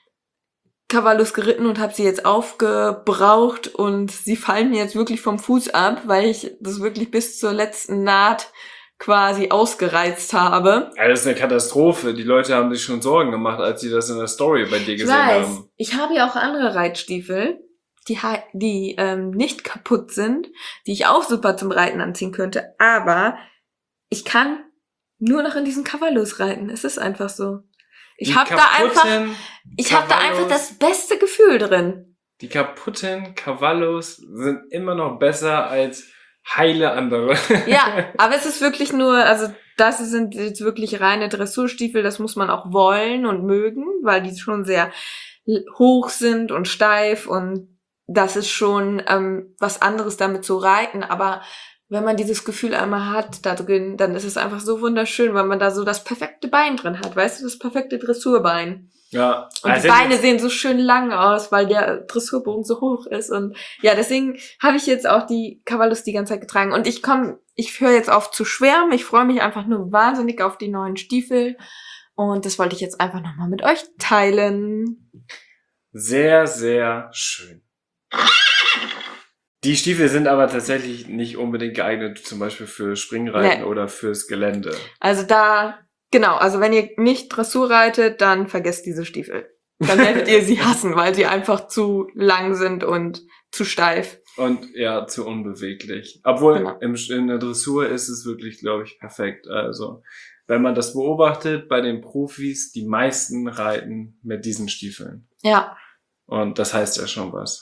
Cavallos geritten und habe sie jetzt aufgebraucht. Und sie fallen mir jetzt wirklich vom Fuß ab, weil ich das wirklich bis zur letzten Naht quasi ausgereizt habe. Ja, das ist eine Katastrophe. Die Leute haben sich schon Sorgen gemacht, als sie das in der Story bei dir Ich gesehen weiß, haben. ich habe ja auch andere Reitstiefel, die, ha- die ähm, nicht kaputt sind, die ich auch super zum Reiten anziehen könnte. Aber ich kann nur noch in diesen Cavallos reiten. Es ist einfach so. Ich Die habe da einfach, kaputten ich habe da einfach Cavallos- das beste Gefühl drin. Die kaputten Cavallos sind immer noch besser als heile andere. Ja, aber es ist wirklich nur, also das sind jetzt wirklich reine Dressurstiefel, das muss man auch wollen und mögen, weil die schon sehr l- hoch sind und steif und das ist schon ähm, was anderes damit zu reiten, aber wenn man dieses Gefühl einmal hat da drin, dann ist es einfach so wunderschön, weil man da so das perfekte Bein drin hat, weißt du, das perfekte Dressurbein. Ja. Und Also die Beine sehen so schön lang aus, weil der Dressurbogen so hoch ist. Und ja, deswegen habe ich jetzt auch die Cavallos die ganze Zeit getragen. Und ich komm, ich höre jetzt auf zu schwärmen. Ich freue mich einfach nur wahnsinnig auf die neuen Stiefel. Und das wollte ich jetzt einfach nochmal mit euch teilen. sehr, sehr schön. Die Stiefel sind aber tatsächlich nicht unbedingt geeignet, zum Beispiel für Springreiten Nee. oder fürs Gelände. Also da, genau, also wenn ihr nicht Dressur reitet, dann vergesst diese Stiefel. Dann werdet ihr sie hassen, weil sie einfach zu lang sind und zu steif. Und ja, zu unbeweglich. Obwohl Genau. im, in der Dressur ist es wirklich, glaube ich, perfekt. Also, wenn man das beobachtet bei den Profis, die meisten reiten mit diesen Stiefeln. Ja. Und das heißt ja schon was.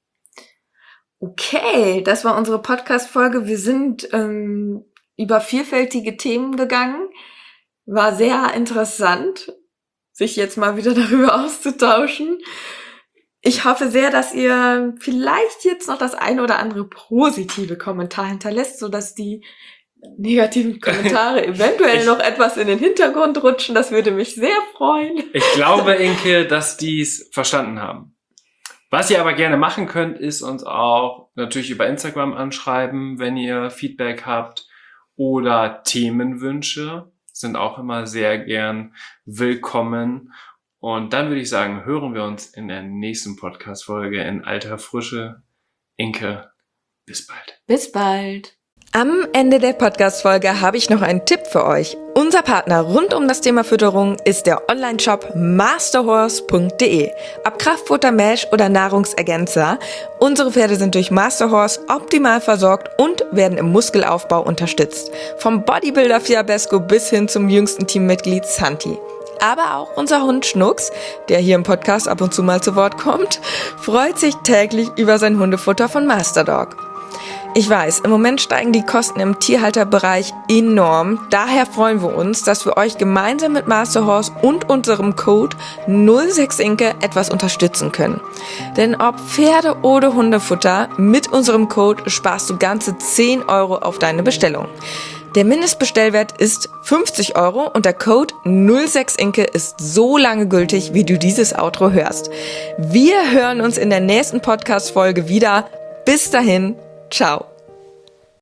Okay, das war unsere Podcast-Folge. Wir sind ähm, über vielfältige Themen gegangen. War sehr interessant, sich jetzt mal wieder darüber auszutauschen. Ich hoffe sehr, dass ihr vielleicht jetzt noch das ein oder andere positive Kommentar hinterlässt, sodass die negativen Kommentare eventuell Ich- noch etwas in den Hintergrund rutschen. Das würde mich sehr freuen. Ich glaube, Inke, dass die es verstanden haben. Was ihr aber gerne machen könnt, ist uns auch natürlich über Instagram anschreiben, wenn ihr Feedback habt oder Themenwünsche sind auch immer sehr gern willkommen. Und dann würde ich sagen, hören wir uns in der nächsten Podcast-Folge in alter Frische. Inke, bis bald. Bis bald. Am Ende der Podcast-Folge habe ich noch einen Tipp für euch. Unser Partner rund um das Thema Fütterung ist der Online-Shop masterhorse punkt de. Ob Kraftfutter, Mesh oder Nahrungsergänzer, unsere Pferde sind durch Masterhorse optimal versorgt und werden im Muskelaufbau unterstützt. Vom Bodybuilder Fiabesco bis hin zum jüngsten Teammitglied Santi. Aber auch unser Hund Schnucks, der hier im Podcast ab und zu mal zu Wort kommt, freut sich täglich über sein Hundefutter von Masterdog. Ich weiß, im Moment steigen die Kosten im Tierhalterbereich enorm. Daher freuen wir uns, dass wir euch gemeinsam mit Masterhorse und unserem Code null sechs Inke etwas unterstützen können. Denn ob Pferde- oder Hundefutter, mit unserem Code sparst du ganze zehn Euro auf deine Bestellung. Der Mindestbestellwert ist fünfzig Euro und der Code null sechs Inke ist so lange gültig, wie du dieses Outro hörst. Wir hören uns in der nächsten Podcast-Folge wieder. Bis dahin, ciao.